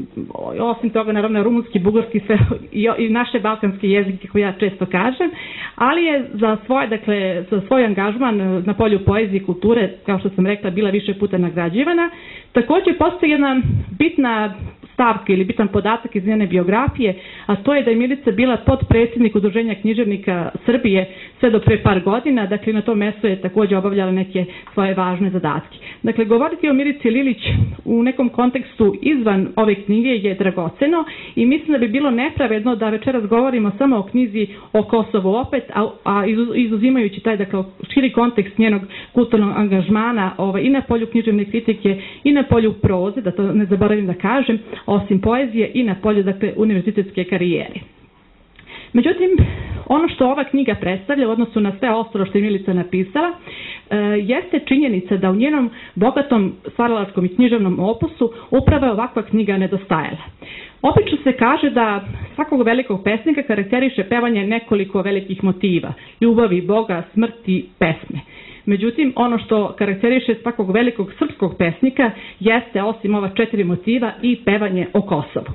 osim toga naravno rumunski, bugarski, sve, i naše balkanske jezike koje ja često kažem, ali je za svoj, dakle, za svoj angažman na polju poezije i kulture, kao što sam rekla, bila više puta nagrađivana. Također postoji jedna bitna stavka ili bitan podatak iz njene biografije, a to je da je Milica bila potpredsjednik Udruženja književnika Srbije sve do pre par godina, dakle na tom mjestu je također obavljala neke svoje važne zadatke. Dakle, govoriti o Milici Lilić u nekom kontekstu izvan ove knjige je dragoceno i mislim da bi bilo nepravedno da večeras govorimo samo o knjizi o Kosovu opet, a, a izuzimajući taj, dakle, širi kontekst njenog kulturnog angažmana ovaj, i na polju književne kritike i na polju proze, da to ne zaboravim da kažem, osim poezije i na polju, dakle, univerzitetske karijere. Međutim, ono što ova knjiga predstavlja u odnosu na sve ostalo što je Milica napisala, e, jeste činjenica da u njenom bogatom stvaralačkom i književnom opusu upravo je ovakva knjiga nedostajala. Obično se kaže da svakog velikog pesnika karakteriše pevanje nekoliko velikih motiva: ljubavi, Boga, smrti, pesme. Međutim, ono što karakteriše svakog velikog srpskog pesnika jeste, osim ova četiri motiva, i pevanje o Kosovu.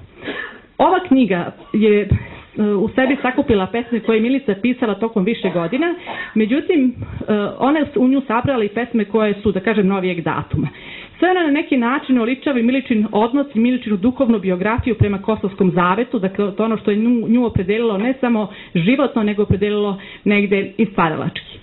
Ova knjiga je u sebi sakupila pesme koje je Milica pisala tokom više godina, međutim, one su u nju sabrale i pesme koje su, da kažem, novijeg datuma. Sve ona na neki način oličava i Miličin odnos i Miličinu duhovnu biografiju prema Kosovskom zavetu, dakle to ono što je nju, nju opredelilo ne samo životno, nego opredelilo negde i stvaralački.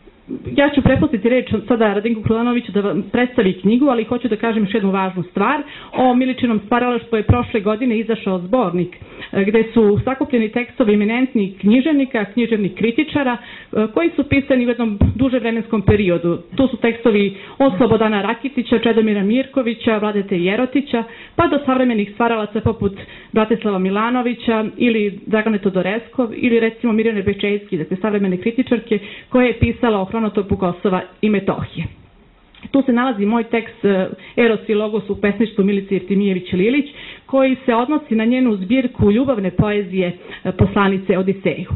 Ja ću prepustiti reč sada Radinku Krulanoviću da vam predstavi knjigu, ali hoću da kažem još jednu važnu stvar. O Miličinom stvaralaštvu je prošle godine izašao zbornik gde su sakupljeni tekstovi eminentnih književnika, književnih kritičara koji su pisani u jednom duže vremenskom periodu. Tu su tekstovi od Slobodana Rakitića, Čedomira Mirkovića, Vladete Jerotića, pa do savremenih stvaralaca poput Bratislava Milanovića ili Dragane Todoreskov ili recimo Mirjane Bečejski, dakle savremene kritičarke, koje je pisala o hronotopu Kosova i Metohije. Tu se nalazi moj tekst Eros i Logos u pesništvu Milice Jeftimijević Lilić, koji se odnosi na njenu zbirku ljubavne poezije Poslanice Odiseju.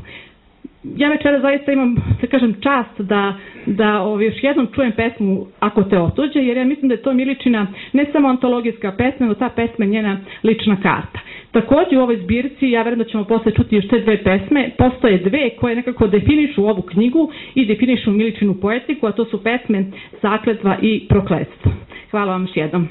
Ja večera zaista imam, da kažem, čast da, da ovaj, još jednom čujem pesmu Ako te otuđe, jer ja mislim da je to Miličina ne samo antologijska pesma, nego ta pesma je njena lična karta. Također u ovoj zbirci, ja verujem da ćemo posle čuti još te dve pesme, postoje dve koje nekako definišu ovu knjigu i definišu Miličinu poetiku, a to su pesme Zakletva i Prokletstvo. Hvala vam još jednom.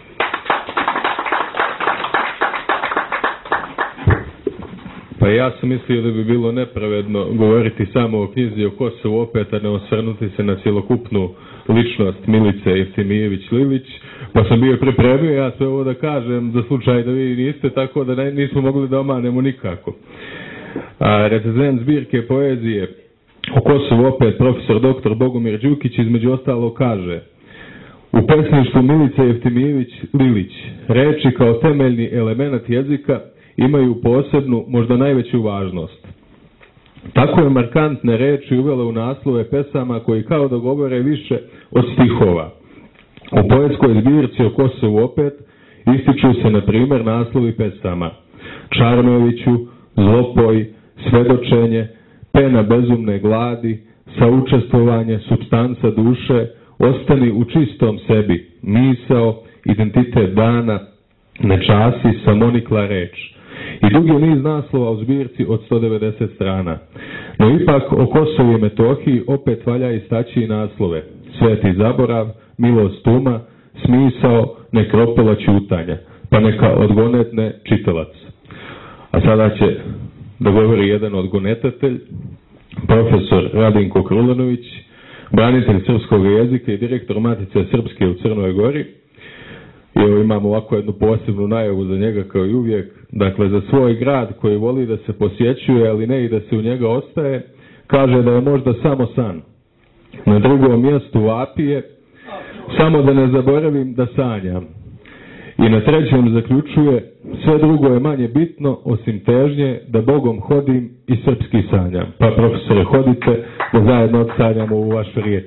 Pa ja sam mislio da bi bilo nepravedno govoriti samo o knjizi o Kosovu opet, a ne osvrnuti se na cjelokupnu ličnost Milice Jeftimijević Lilić, pa sam bio pripremio ja sve ovo da kažem za slučaj da vi niste, tako da nismo mogli da omanemo nikako. A recenzent zbirke poezije O Kosovu opet profesor doktor Bogomir Đukić između ostalo kaže: u pesništvu Milice Jeftimijević Lilić reči kao temeljni element jezika imaju posebnu, možda najveću važnost. Tako je markantne reči uvele u naslove pesama koji kao da govore više od stihova. U poetskoj zbirci o Kosovu opet ističu se na primjer naslovi pesama: Čarnoviću, Zlopoj, Svedočenje, Pena bezumne gladi, Saučestvovanje, Supstanca duše, Ostani u čistom sebi, Misao, Identitet dana, Nečasi, Samonikla reč. I dugi niz naslova u zbirci od sto devedeset strana. No ipak o Kosovu i Metohiji opet valja istaći i naslove: Sveti zaborav, Milost uma, Smisao, Nekropola ćutanja, pa neka odgonetne čitalac. A sada će da govori jedan odgonetatelj, profesor Radinko Krulanović, branitelj srpskog jezika i direktor Matice Srpske u Crnoj Gori. I evo imamo ovako jednu posebnu najavu za njega kao i uvijek. Dakle, za svoj grad koji voli da se posjećuje, ali ne i da se u njega ostaje, kaže da je možda samo san. Na drugom mjestu vapije, samo da ne zaboravim da sanjam. I na trećem zaključuje: sve drugo je manje bitno osim težnje da Bogom hodim i srpski sanjam. Pa profesore, hodite da zajedno odsanjamo u vašu riječ.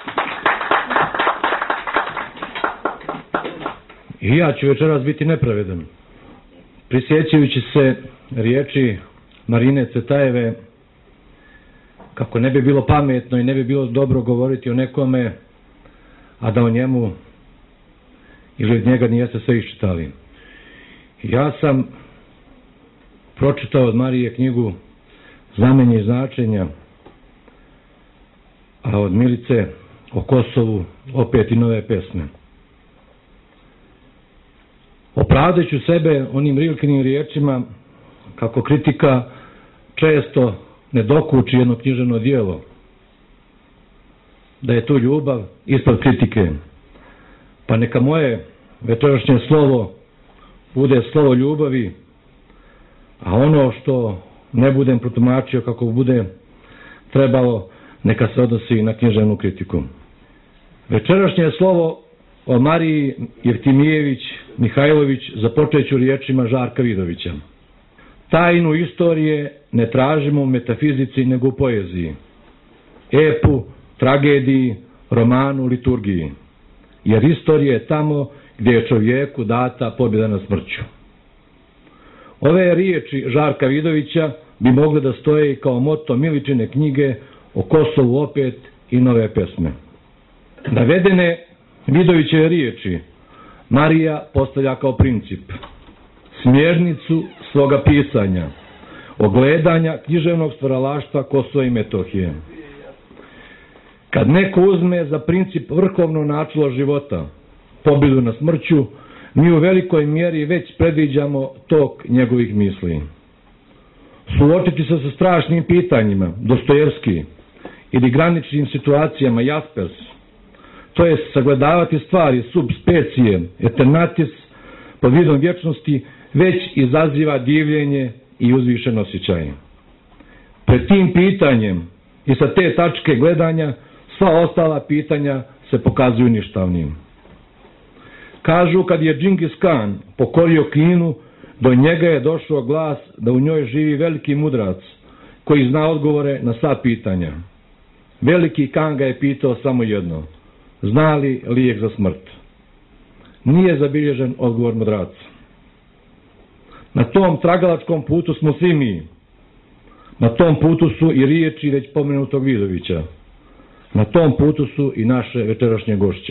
I ja ću večeras biti nepravedan. Prisjećajući se riječi Marine Cetajeve, kako ne bi bilo pametno i ne bi bilo dobro govoriti o nekome, a da o njemu ili od njega nijeste sve iščitali. Ja sam pročitao od Marije knjigu Znamenje i značenja, a od Milice o Kosovu opet i nove pesme. Opravdajući sebe onim Rilkinim riječima kako kritika često ne dokuči jedno književno djelo, da je tu ljubav ispod kritike. Pa neka moje večerašnje slovo bude slovo ljubavi, a ono što ne budem protumačio kako bude trebalo, neka se odnosi na književnu kritiku. Večerašnje slovo o Mariji Jeftimijević Mihajlović započet ću riječima Žarka Vidovića. Tajnu istorije ne tražimo u metafizici nego u poeziji, epu, tragediji, romanu, liturgiji, jer istorija je tamo gdje je čovjeku data pobjeda nad smrću. Ove riječi Žarka Vidovića bi mogle da stoje kao moto Miličine knjige o Kosovu opet i nove pesme. Navedene Vidovićeve riječi Marija postavlja kao princip, smjernicu svoga pisanja, ogledanja književnog stvaralaštva Kosova i Metohije. Kad neko uzme za princip vrhovno načelo života, pobjedu na smrću, mi u velikoj mjeri već predviđamo tok njegovih misli. Suočiti se sa strašnim pitanjima, Dostojevski, ili graničnim situacijama, Jaspers, to je sagledavati stvari sub specie, eternatis, pod vidom vječnosti, već izaziva divljenje i uzvišen osjećaj. Pred tim pitanjem i sa te tačke gledanja sva ostala pitanja se pokazuju ništavnim. Kažu, kad je Džingis Kan pokorio Kinu, do njega je došao glas da u njoj živi veliki mudrac koji zna odgovore na sva pitanja. Veliki Kan ga je pitao samo jedno: zna li lijek za smrt? Nije zabilježen odgovor mudraca. Na tom tragalačkom putu smo svi mi. Na tom putu su i riječi već pomenutog Vidovića. Na tom putu su i naše večerašnje gošće.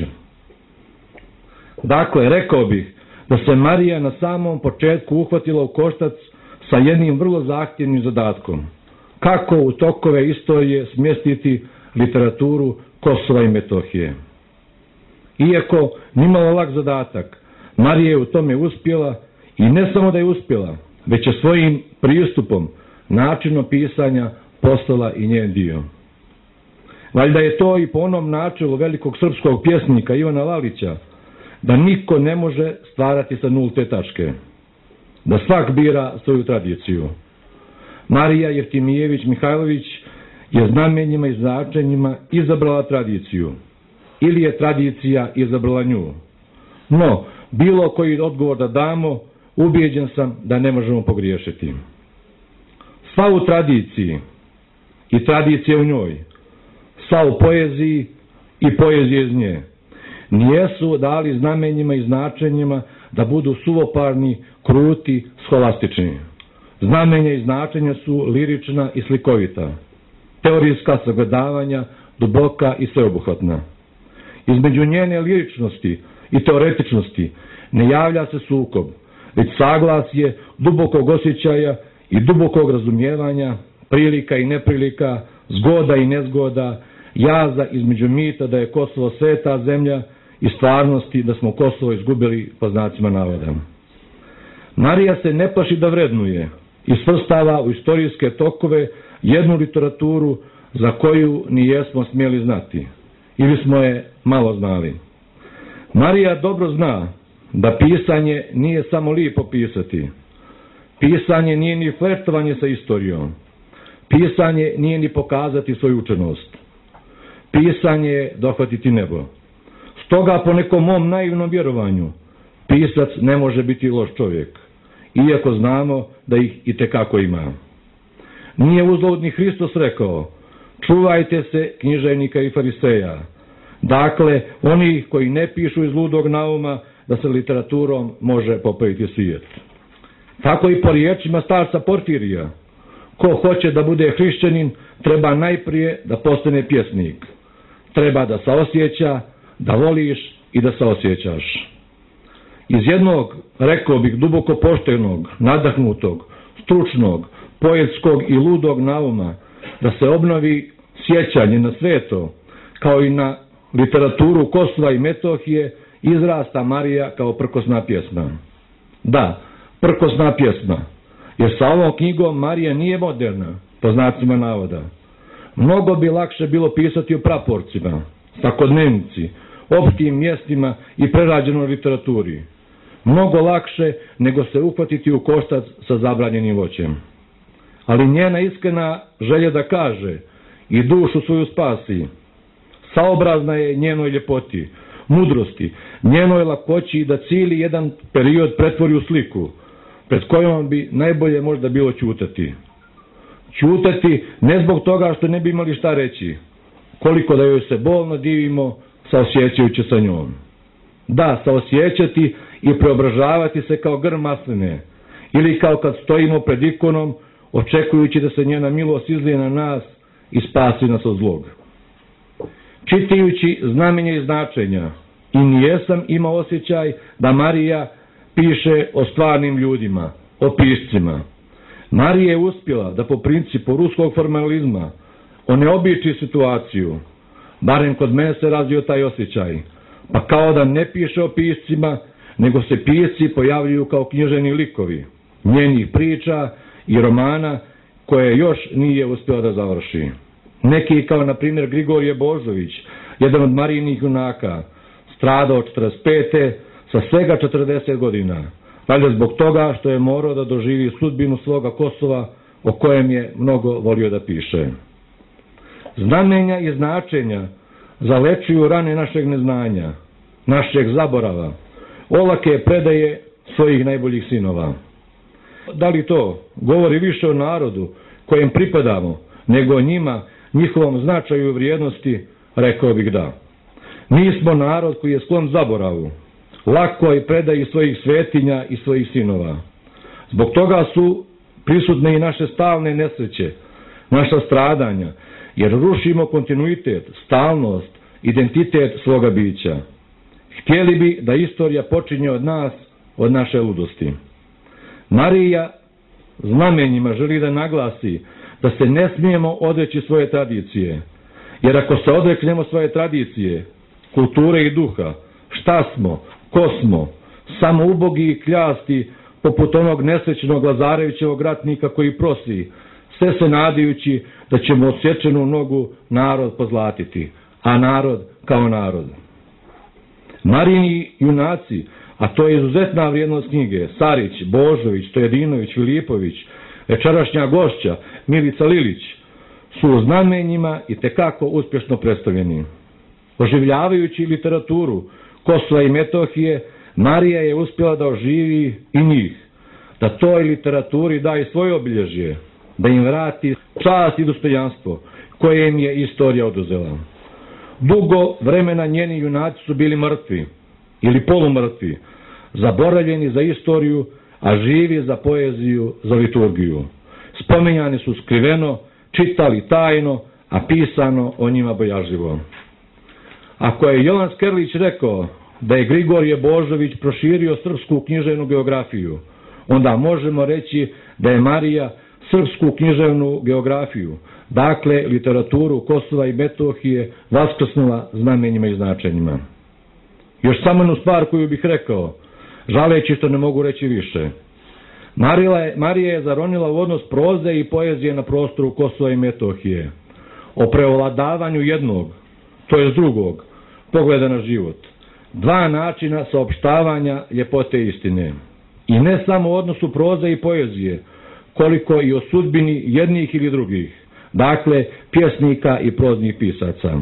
Dakle, rekao bih da se Marija na samom početku uhvatila u koštac sa jednim vrlo zahtjevnim zadatkom. Kako u tokove istorije smjestiti literaturu Kosova i Metohije. Iako nimalo lak zadatak, Marija je u tome uspjela i ne samo da je uspjela, već je svojim pristupom, načinom pisanja postala i njen dio. Valjda je to i po onom načelu velikog srpskog pjesnika Ivana Lalića, da niko ne može stvarati sa nulte tačke, da svak bira svoju tradiciju. Marija Jeftimijević Mihajlović je znamenjima i značenjima izabrala tradiciju ili je tradicija izabrala nju. No, bilo koji odgovor da damo, ubijeđen sam da ne možemo pogriješiti. Sva u tradiciji i tradicija u njoj, sva u poeziji i poezije iz nje, nijesu dali znamenjima i značenjima da budu suvoparni, kruti, scholastični. Znamenja i značenja su lirična i slikovita, teorijska sagledavanja, duboka i sveobuhvatna. Između njene liričnosti i teoretičnosti ne javlja se sukob, već saglasje dubokog osjećaja i dubokog razumijevanja, prilika i neprilika, zgoda i nezgoda, jaza između mita da je Kosovo sveta zemlja i stvarnosti da smo Kosovo izgubili po znacima navoda. Marija se ne plaši da vrednuje i svrstava u istorijske tokove jednu literaturu za koju ni jesmo smjeli znati, ili smo je malo znali. Marija dobro zna da pisanje nije samo lijepo pisati. Pisanje nije ni flertovanje sa istorijom. Pisanje nije ni pokazati svoju učenost. Pisanje je dohvatiti nebo. Stoga po nekom mom naivnom vjerovanju pisac ne može biti loš čovjek, iako znamo da ih itekako ima. Nije uzalud ni Hristos rekao: čuvajte se književnika i fariseja. Dakle, oni koji ne pišu iz ludog nauma da se literaturom može popraviti svijet. Tako i po riječima starca Porfirija: ko hoće da bude hrišćanin, treba najprije da postane pjesnik. Treba da saosjeća, da voliš i da saosjećaš. Iz jednog, rekao bih, duboko poštenog, nadahnutog, stručnog, poetskog i ludog nauma da se obnovi sjećanje na sveto, kao i na literaturu Kosova i Metohije, izrasta Marija kao prkosna pjesma. Da, prkosna pjesma, jer sa ovom knjigom Marija nije moderna, po znacima navoda. Mnogo bi lakše bilo pisati o praporcima, svakodnevnici, opštim mjestima i prerađenoj literaturi. Mnogo lakše nego se uhvatiti u koštac sa zabranjenim voćem. Ali njena iskrena želja da kaže i dušu svoju spasi, saobrazna je njenoj ljepoti, mudrosti, njenoj lakoći da cijeli jedan period pretvori u sliku, pred kojom bi najbolje možda bilo ćutati. Ćutati ne zbog toga što ne bi imali šta reći, koliko da joj se bolno divimo saosjećajući sa njom. Da, saosjećati i preobražavati se kao grm masline, ili kao kad stojimo pred ikonom očekujući da se njena milost izlije na nas i spasi nas od zlog. Čitajući znamenja i značenja, i nijesam imao osjećaj da Marija piše o stvarnim ljudima, o piscima. Marija je uspjela da po principu ruskog formalizma oneobiči situaciju, barem kod mene se razvio taj osjećaj, pa kao da ne piše o piscima, nego se pisci pojavljuju kao književni likovi, njenih priča i romana koje još nije uspjela da završi. Neki kao na primjer Grigorije Božović, jedan od Marijinih junaka, stradao četrdeset pete sa svega četrdeset godina, valjda zbog toga što je morao da doživi sudbinu svoga Kosova o kojem je mnogo volio da piše. Znamenja i značenja zalečuju rane našeg neznanja, našeg zaborava, olake predaje svojih najboljih sinova. Da li to govori više o narodu kojem pripadamo, nego o njima, njihovom značaju i vrijednosti? Rekao bih da. Mi smo narod koji je sklon zaboravu, lakoj predaji svojih svetinja i svojih sinova. Zbog toga su prisutne i naše stalne nesreće, naša stradanja, jer rušimo kontinuitet, stalnost, identitet svoga bića. Htjeli bi da istorija počinje od nas, od naše ludosti. Marija znamenjima želi da naglasi da se ne smijemo odreći svoje tradicije, jer ako se odreknemo svoje tradicije, kulture i duha, šta smo, ko smo, samo ubogi i kljasti poput onog nesrećnog Lazarevićevog ratnika koji prosi, sve se nadajući da ćemo odsječenu nogu narod pozlatiti, a narod kao narod. Marijini junaci, a to je izuzetna vrijednost knjige, Sarić, Božović, Stojedinović, Filipović, večerašnja gošća, Milica Lilić, su u znamenjima i tekako uspješno predstavljeni. Oživljavajući literaturu Kosova i Metohije, Marija je uspjela da oživi i njih, da toj literaturi da i svoje obilježje, da im vrati čast i dostojanstvo koje im je istorija oduzela. Dugo vremena njeni junaci su bili mrtvi ili polumrtvi, zaboravljeni za istoriju, a živi za poeziju, za liturgiju. Spominjani su skriveno, čitali tajno, a pisano o njima bojažljivo. Ako je Jovan Skerlić rekao da je Grigorije Božović proširio srpsku književnu geografiju, onda možemo reći da je Marija srpsku književnu geografiju, dakle literaturu Kosova i Metohije, vaskrsnula znamenjima i značenjima. Još samo jednu stvar koju bih rekao, žaleći što ne mogu reći više. Marija je, Marija je zaronila u odnos proze i poezije na prostoru Kosova i Metohije, o prevladavanju jednog, to je drugog, pogleda na život. Dva načina saopštavanja ljepote istine. I ne samo u odnosu proze i poezije, koliko i o sudbini jednih ili drugih, dakle pjesnika i proznih pisaca.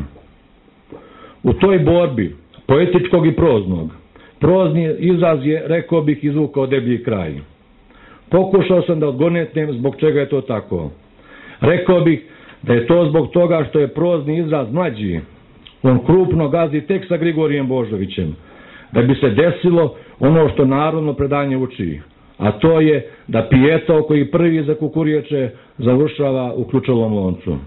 U toj borbi poetičkog i proznog, prozni izraz je, rekao bih, izvukao deblji kraj. Pokušao sam da odgonetnem zbog čega je to tako. Rekao bih da je to zbog toga što je prozni izraz mlađi. On krupno gazi tek sa Grigorijem Božovićem, da bi se desilo ono što narodno predanje uči, a to je da pijetao koji prvi zakukuriječe završava u ključalom loncu.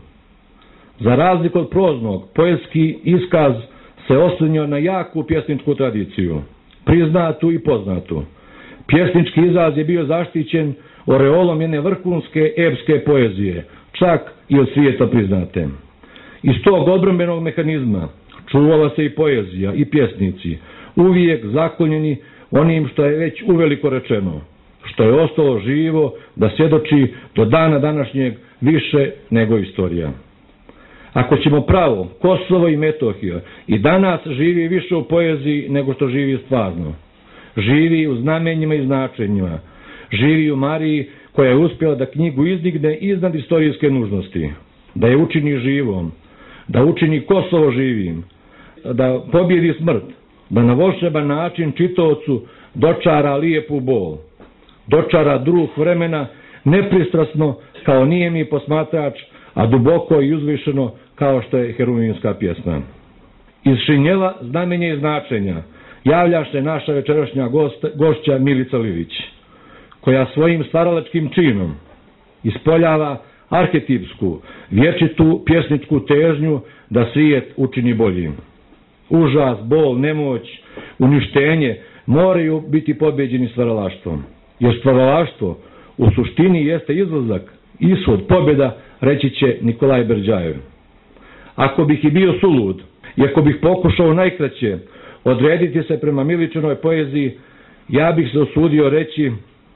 Za razliku od proznog, poetski iskaz se oslonio na jaku pjesničku tradiciju, priznatu i poznatu. Pjesnički izraz je bio zaštićen oreolom jedne vrhunske epske poezije, čak i od svijeta priznate. Iz tog odbrambenog mehanizma čuvala se i poezija i pjesnici, uvijek zaklonjeni onim što je već uveliko rečeno, što je ostalo živo da svjedoči do dana današnjeg više nego istorija. Ako ćemo pravo, Kosovo i Metohija i danas živi više u poeziji nego što živi stvarno. Živi u znamenjima i značenjima. Živi u Mariji koja je uspjela da knjigu izdigne iznad istorijske nužnosti, da je učini živom, da učini Kosovo živim, da pobjedi smrt, da na volšeban način čitaocu dočara lijepu bol, dočara duh vremena nepristrasno kao nijemi posmatrač, a duboko i uzvišeno kao što je heruvimska pjesma. Iz šinjela znamenja i značenja javlja se naša večerašnja gost, gošća Milica Lilić, koja svojim stvaralačkim činom ispoljava arhetipsku, vječitu pjesničku težnju da svijet učini boljim. Užas, bol, nemoć, uništenje moraju biti pobjeđeni stvaralaštvom. Jer stvaralaštvo u suštini jeste izlazak, ishod, pobjeda, reći će Nikolaj Berđajev. Ako bih i bio sulud, i ako bih pokušao najkraće odrediti se prema Miličinoj poeziji, ja bih se usudio reći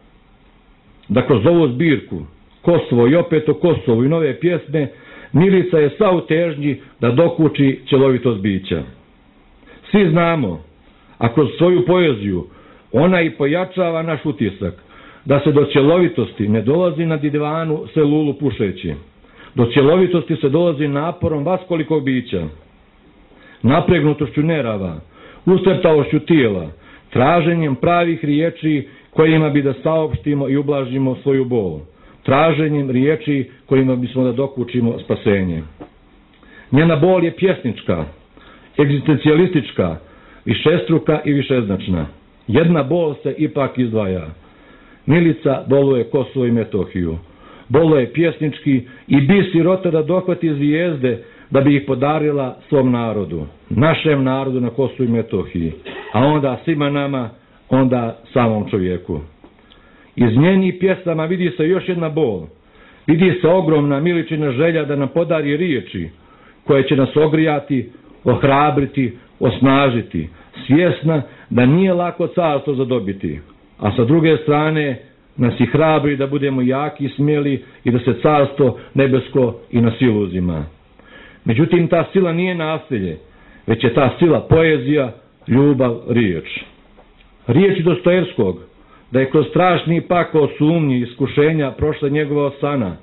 da kroz ovu zbirku Kosovo i opet o Kosovu i nove pjesme, Milica je sva u težnji da dokuči cjelovitost bića. Svi znamo, a kroz svoju poeziju ona i pojačava naš utisak, da se do cjelovitosti ne dolazi na divanu se lulu pušeći. Do cjelovitosti se dolazi naporom vaskolikog bića, napregnutošću nerava, ustreptavošću tijela, traženjem pravih riječi kojima bi da saopštimo i ublažimo svoju bol, traženjem riječi kojima bismo da dokučimo spasenje. Njena bol je pjesnička, egzistencijalistička, višestruka i višeznačna. Jedna bol se ipak izdvaja. Milica boluje Kosovo i Metohiju. Boluje pjesnički i bi sirota da dohvati zvijezde da bi ih podarila svom narodu, našem narodu na Kosovu i Metohiji, a onda svima nama, onda samom čovjeku. Iz njenih pjesama vidi se još jedna bol. Vidi se ogromna Miličina želja da nam podari riječi koje će nas ogrijati, ohrabriti, osnažiti, svjesna da nije lako carstvo zadobiti, a sa druge strane nas i hrabri da budemo jaki i smjeli i da se carstvo nebesko i na silu uzima. Međutim, ta sila nije nasilje, već je ta sila poezija, ljubav, riječ. Riječ Dostojevskog, da je kroz strašni pakao sumnji i iskušenja prošla njegova osana,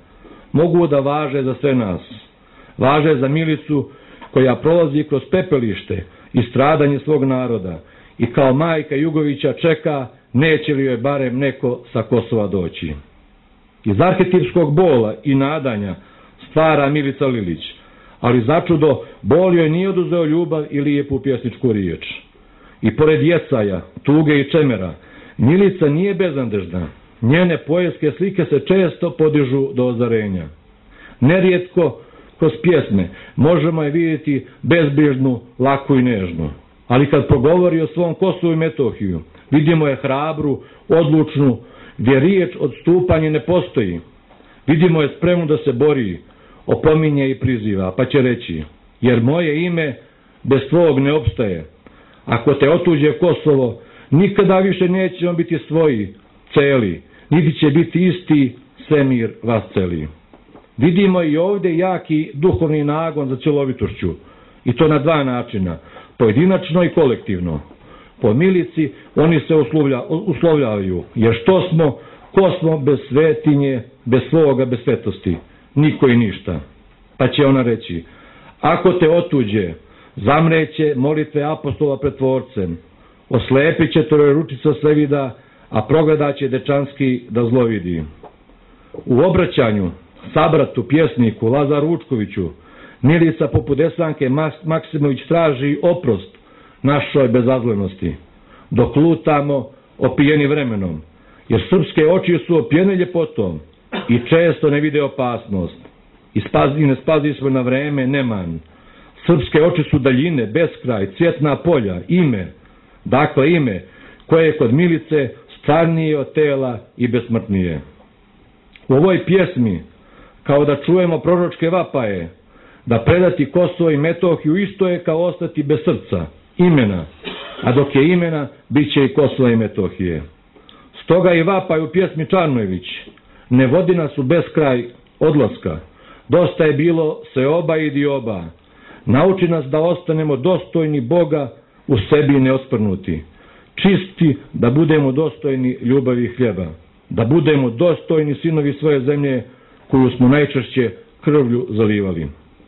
mogu da važe za sve nas. Važe za Milicu koja prolazi kroz pepelište i stradanje svog naroda i kao majka Jugovića čeka neće li joj barem neko sa Kosova doći. Iz arhetipskog bola i nadanja stvara Milica Lilić, ali začudo bol joj nije oduzeo ljubav i lijepu pjesničku riječ. I pored jecaja, tuge i čemera, Milica nije bezandežna. Njene poetske slike se često podižu do ozarenja. Nerijetko kroz pjesme možemo je vidjeti bezbrižnu, laku i nežnu. Ali kad progovori o svom Kosovu i Metohiju, vidimo je hrabru, odlučnu, gdje riječ odstupanje ne postoji. Vidimo je spremnu da se bori, opominje i priziva, pa će reći, jer moje ime bez tvojeg ne opstaje. Ako te otuđe Kosovo, nikada više nećemo biti svoji, celi, niti će biti isti svemir vas celi. Vidimo i ovdje jaki duhovni nagon za cjelovitošću, i to na dva načina, pojedinačno i kolektivno. Po Milici oni se uslovlja, uslovljavaju, jer što smo, ko smo bez svetinje, bez svoga, bez svetosti, niko i ništa. Pa će ona reći, ako te otuđe, zamreće molitve apostola pred tvorcem, oslepit će trojeručica svevida, a progledat će dečanski da zlo vidi. U obraćanju sabratu pjesniku Lazaru Vučkoviću, Milica poput Desanke Maksimović traži oprost našoj bezazlenosti, dok lutamo opijeni vremenom, jer srpske oči su opijene ljepotom i često ne vide opasnost. I, spazi, ne spazi smo na vreme neman. Srpske oči su daljine, beskraj, cvjetna polja, ime, dakle ime koje je kod Milice stvarnije od tela i besmrtnije. U ovoj pjesmi, kao da čujemo proročke vapaje, da predati Kosovo i Metohiju isto je kao ostati bez srca, imena, a dok je imena, bit će i Kosova i Metohije. Stoga i vapaj u pjesmi Čarnojević, ne vodi nas u beskraj odlaska, dosta je bilo seoba i dioba, nauči nas da ostanemo dostojni Boga u sebi neosprnuti, čisti da budemo dostojni ljubavi i hljeba, da budemo dostojni sinovi svoje zemlje koju smo najčešće krvlju zalivali.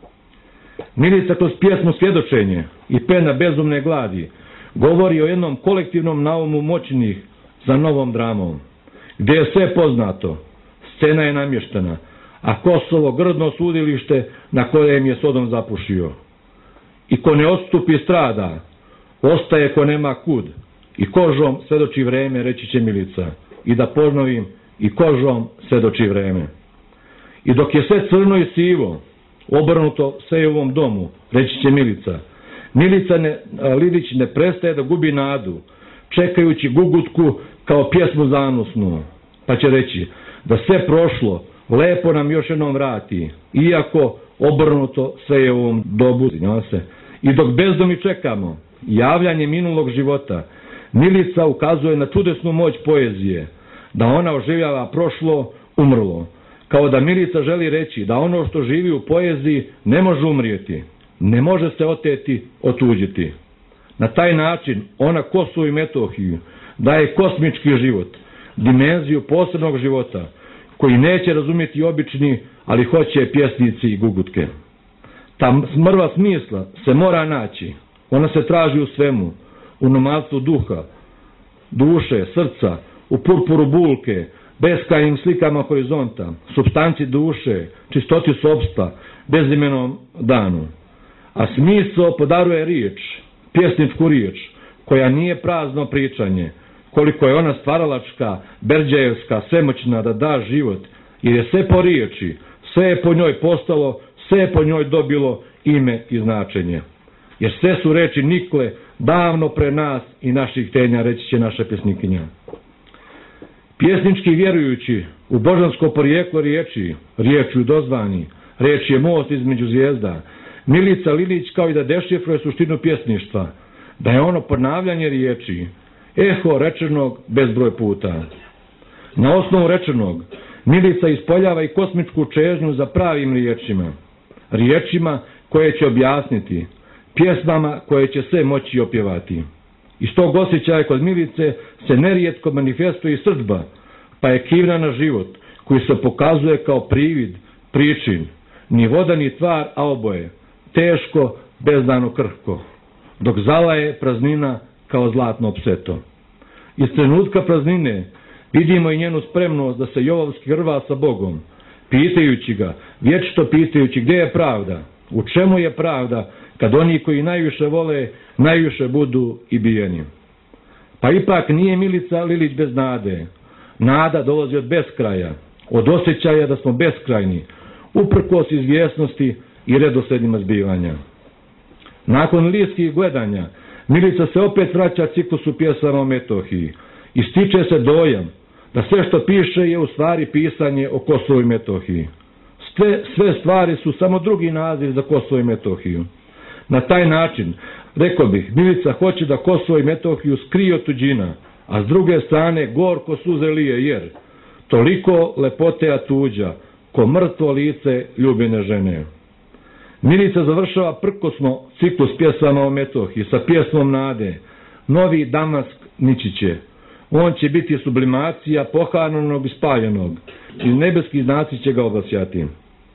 Milica kroz pjesmu Svjedočenje i Pena bezumne gladi govori o jednom kolektivnom naumu moćnih za novom dramom, gdje je sve poznato, scena je namještena, a Kosovo grdno sudilište na kojem je Sodom zapušio. I ko ne odstupi strada, ostaje ko nema kud, i kožom svedoči vreme, reći će Milica. I da ponovim, i kožom svedoči vreme. I dok je sve crno i sivo, obrnuto sve u ovom domu, reći će Milica. Milica ne, Lilić ne prestaje da gubi nadu, čekajući gugutku kao pjesmu zanosnu. Pa će reći da sve prošlo, lepo nam još jednom vrati, iako obrnuto sve je u ovom dobu. I dok bezdomi čekamo javljanje minulog života, Milica ukazuje na čudesnu moć poezije, da ona oživljava prošlo, umrlo. Kao da Milica želi reći da ono što živi u poeziji ne može umrijeti, ne može se oteti, otuđiti. Na taj način ona Kosovu i Metohiju daje kosmički život, dimenziju posebnog života, koji neće razumjeti obični, ali hoće pjesnici i gugutke. Ta mrva smisla se mora naći, ona se traži u svemu, u nomadstvu duha, duše, srca, u purpuru bulke, beskrajnim slikama horizonta, supstanci duše, čistoti sopstva, bezimenom danu. A smisao podaruje riječ, pjesničku riječ, koja nije prazno pričanje, koliko je ona stvaralačka, berđejevska, svemoćna da da život, jer je sve po riječi, sve je po njoj postalo, sve je po njoj dobilo ime i značenje. Jer sve su reči nikle davno pre nas i naših tenja, reći će naša pjesnikinja. Pjesnički vjerujući u božansko porijeklo riječi, riječju dozvani, riječ je most između zvijezda, Milica Lilić kao i da dešifruje suštinu pjesništva, da je ono ponavljanje riječi, eho rečenog bezbroj puta. Na osnovu rečenog, Milica ispoljava i kosmičku čežnju za pravim riječima, riječima koje će objasniti, pjesmama koje će sve moći opjevati. Iz tog osjećaja kod Milice se nerijetko manifestuje i srdba, pa je kivna na život, koji se pokazuje kao privid, pričin, ni voda ni tvar, a oboje, teško, bezdano krhko, dok zalaje praznina kao zlatno opseto. Iz trenutka praznine vidimo i njenu spremnost da se jovovski rva sa Bogom, pitajući ga, vječito pitajući gdje je pravda, u čemu je pravda, kad oni koji najviše vole, najviše budu i bijeni. Pa ipak nije Milica Lilić bez nade. Nada dolazi od beskraja, od osjećaja da smo beskrajni, uprkos izvjesnosti i redosledima zbivanja. Nakon liskih gledanja, Milica se opet vraća ciklusu pjesama o Metohiji i stiče se dojam da sve što piše je u stvari pisanje o Kosovu i Metohiji. Sve, sve stvari su samo drugi naziv za Kosovo i Metohiju. Na taj način, rekao bih, Milica hoće da Kosovo i Metohiju skrije od tuđina, a s druge strane gorko suze lije, jer toliko lepoteja tuđa, ko mrtvo lice ljubine žene. Milica završava prkosno ciklus pjesama o Metohiji sa pjesmom nade, Novi Damask Ničiće. On će biti sublimacija poharanog i spaljenog, i nebeski znaci će ga obasjati.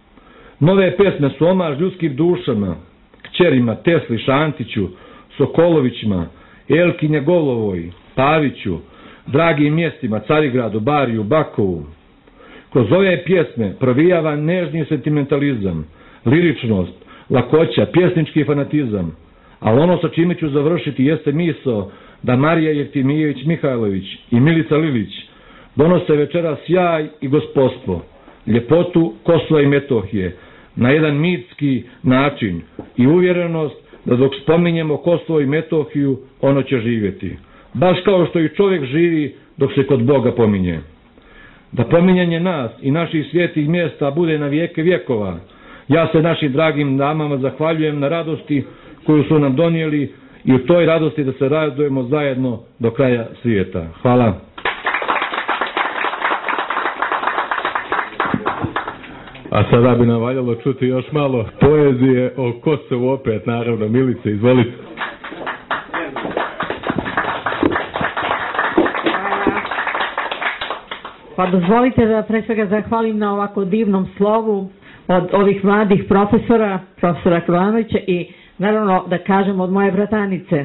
Nove pesme su omaž ljudskim dušama, kćerima Tesli, Šantiću, Sokolovićima, Elkinje Golovoj, Paviću, dragim mjestima, Carigradu, Bariju, Bakovu. Kroz ove pjesme provijava nežni sentimentalizam, liričnost, lakoća, pjesnički fanatizam, ali ono sa čime ću završiti jeste misao da Marija Jeftimijević Mihajlović i Milica Lilić donose večera sjaj i gospodstvo, ljepotu Kosova i Metohije, na jedan mitski način i uvjerenost da dok spominjemo Kosovo i Metohiju, ono će živjeti. Baš kao što i čovjek živi dok se kod Boga pominje. Da pominjanje nas i naših svijetih mjesta bude na vijeke vjekova. Ja se našim dragim damama zahvaljujem na radosti koju su nam donijeli i u toj radosti da se radujemo zajedno do kraja svijeta. Hvala. A sada bi nam valjalo čuti još malo poezije o Kosovu opet, naravno. Milice, izvolite. Pa dozvolite da pre svega zahvalim na ovako divnom slovu od ovih mladih profesora, profesora Krovanovića i naravno da kažem od moje bratanice.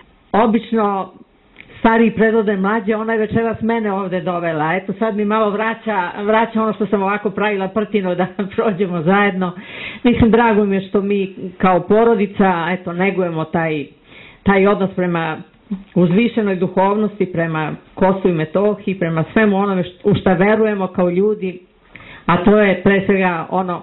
Obično stariji predvode mlađe, ona je večeras mene ovde dovela. Eto sad mi malo vraća, vraća ono što sam ovako pravila prtino da prođemo zajedno. Mislim, drago mi je što mi kao porodica eto, negujemo taj, taj odnos prema uzvišenoj duhovnosti, prema Kosovu i Metohiji, prema svemu onome što, u šta verujemo kao ljudi, a to je pre svega ono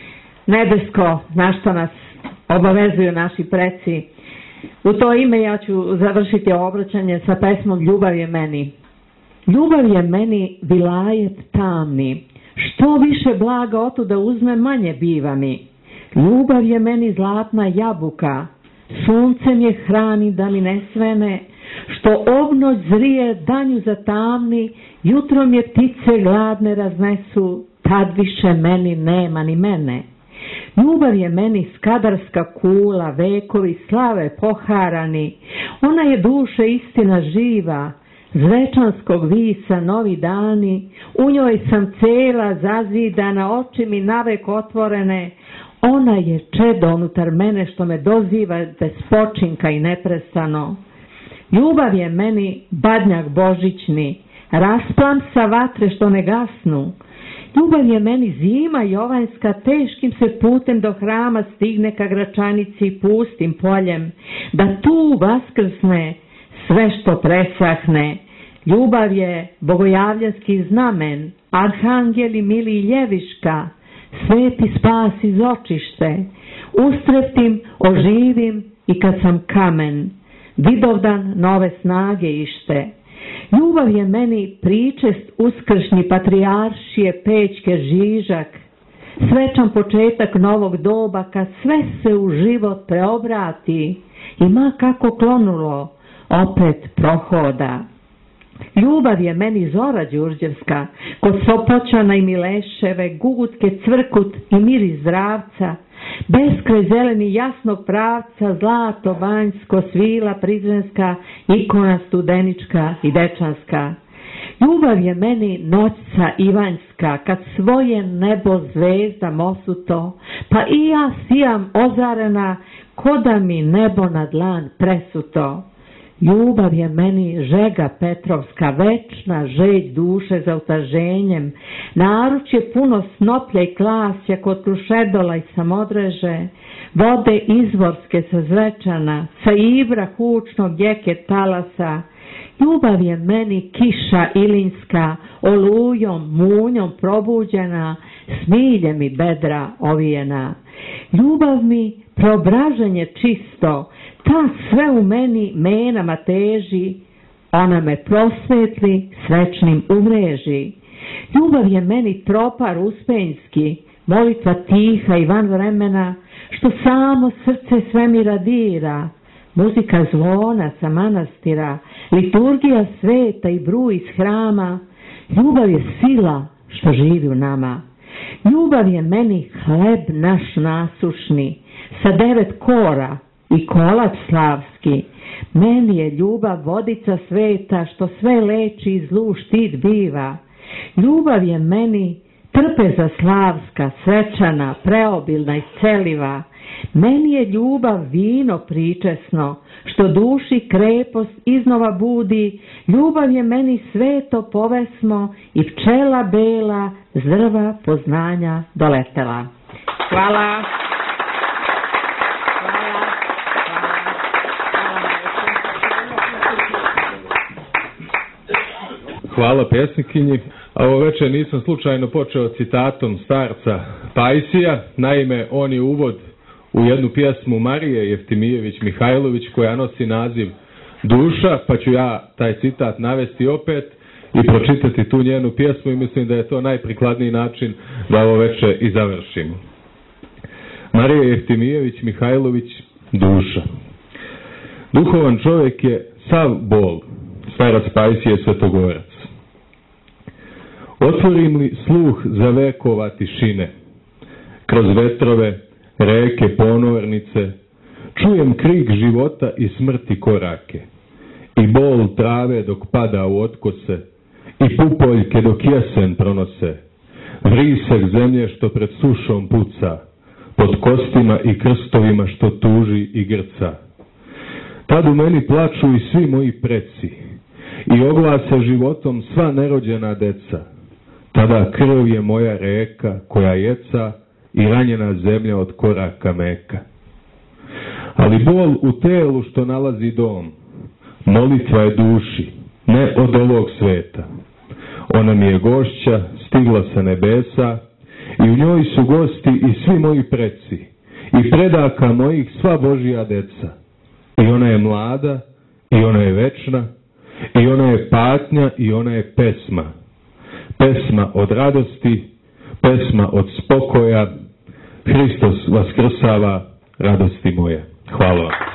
nebesko na što nas obavezuju naši preci. U to ime ja ću završiti obraćanje sa pesmom Ljubav je meni. Ljubav je meni vilajet tamni, što više blaga otuda uzme manje biva mi. Ljubav je meni zlatna jabuka, suncem je hrani da mi ne svene, što obnoć zrije danju zatamni, jutrom je ptice gladne raznesu, tad više meni nema ni mene. Ljubav je meni skadarska kula, vekovi slave poharani, ona je duše istina živa, zvečanskog visa novi dani, u njoj sam cela zazidana, oči mi navek otvorene, ona je čedo unutar mene što me doziva bez počinka i neprestano. Ljubav je meni badnjak božićni, rasplam sa vatre što ne gasnu. Ljubav je meni zima jovanjska, teškim se putem do hrama stigne ka Gračanici pustim poljem, da tu vaskrsne sve što presahne. Ljubav je bogojavljanski znamen, arhangeli mili i ljeviška, sveti spas iz očište, ustreptim, oživim i kad sam kamen, vidovdan nove snage ište. Ljubav je meni pričest uskršnji patrijaršije Pećke Žižak, svečan početak novog doba kad sve se u život preobrati i ma kako klonulo, opet prohoda. Ljubav je meni zora đurđevska, kod Sopoćana i Mileševe, gugutke cvrkut i miris zdravca, beskraj zeleni jasnog pravca, zlato banjsko, svila prizrenska, ikona studenička i dečanska. Ljubav je meni noćca ivanjska, nebeska, kad svoje nebo zvezda mosuto, pa i ja sijam ozarena, ko da mi nebo na dlan presuto. Ljubav je meni žega Petrovska, večna žeć duše za utaženjem, naruč je puno snoplja i klasja kod krušedola i samodreže, vode izvorske sa Zvečana, sa Ibra hučnog jeke talasa. Ljubav je meni kiša ilinska, olujom, munjom probuđena, smiljem i bedra ovijena. Ljubav mi preobraženje čisto, ta sve u meni menama teži, ona me prosvetli, svečnim umreži. Ljubav je meni tropar uspenjski, molitva tiha i van vremena, što samo srce svemira dira, muzika zvona sa manastira, liturgija sveta i bruj iz hrama. Ljubav je sila što živi u nama. Ljubav je meni hleb naš nasušni, sa devet kora i kolač slavski. Meni je ljubav vodica sveta, što sve leči i zlu štit biva. Ljubav je meni trpeza slavska, svečana, preobilna i celiva. Meni je ljubav vino pričesno, što duši krepost iznova budi. Ljubav je meni sveto povesmo i pčela bela z drva poznanja doletela. Hvala. Hvala pjesnikinji. A ovo večer nisam slučajno počeo citatom starca Pajsija. Naime, on je uvod u jednu pjesmu Marije Jeftimijević Mihajlović koja nosi naziv Duša, pa ću ja taj citat navesti opet i pročitati tu njenu pjesmu i mislim da je to najprikladniji način da ovo večer i završimo. Marija Jeftimijević Mihajlović, Duša. Duhovan čovjek je sav bol, starac Pajsije Svetogorac. Otvorim li sluh za vekova tišine, kroz vetrove, reke, ponornice, čujem krik života i smrti korake, i bol trave dok pada u otkose, i pupoljke dok jesen pronose, vrisak zemlje što pred sušom puca, pod kostima i krstovima što tuži i grca. Tad u meni plaču i svi moji preci, i oglase životom sva nerođena deca. Tada krv je moja reka koja jeca i ranjena zemlja od koraka meka. Ali bol u telu što nalazi dom, molitva je duši, ne od ovog sveta. Ona mi je gošća, stigla sa nebesa, i u njoj su gosti i svi moji preci, i predaka mojih sva Božja deca. I ona je mlada, i ona je večna, i ona je patnja, i ona je pesma. Pesma od radosti, pesma od spokoja. Hristos vaskrsava, radosti moje. Hvala vam.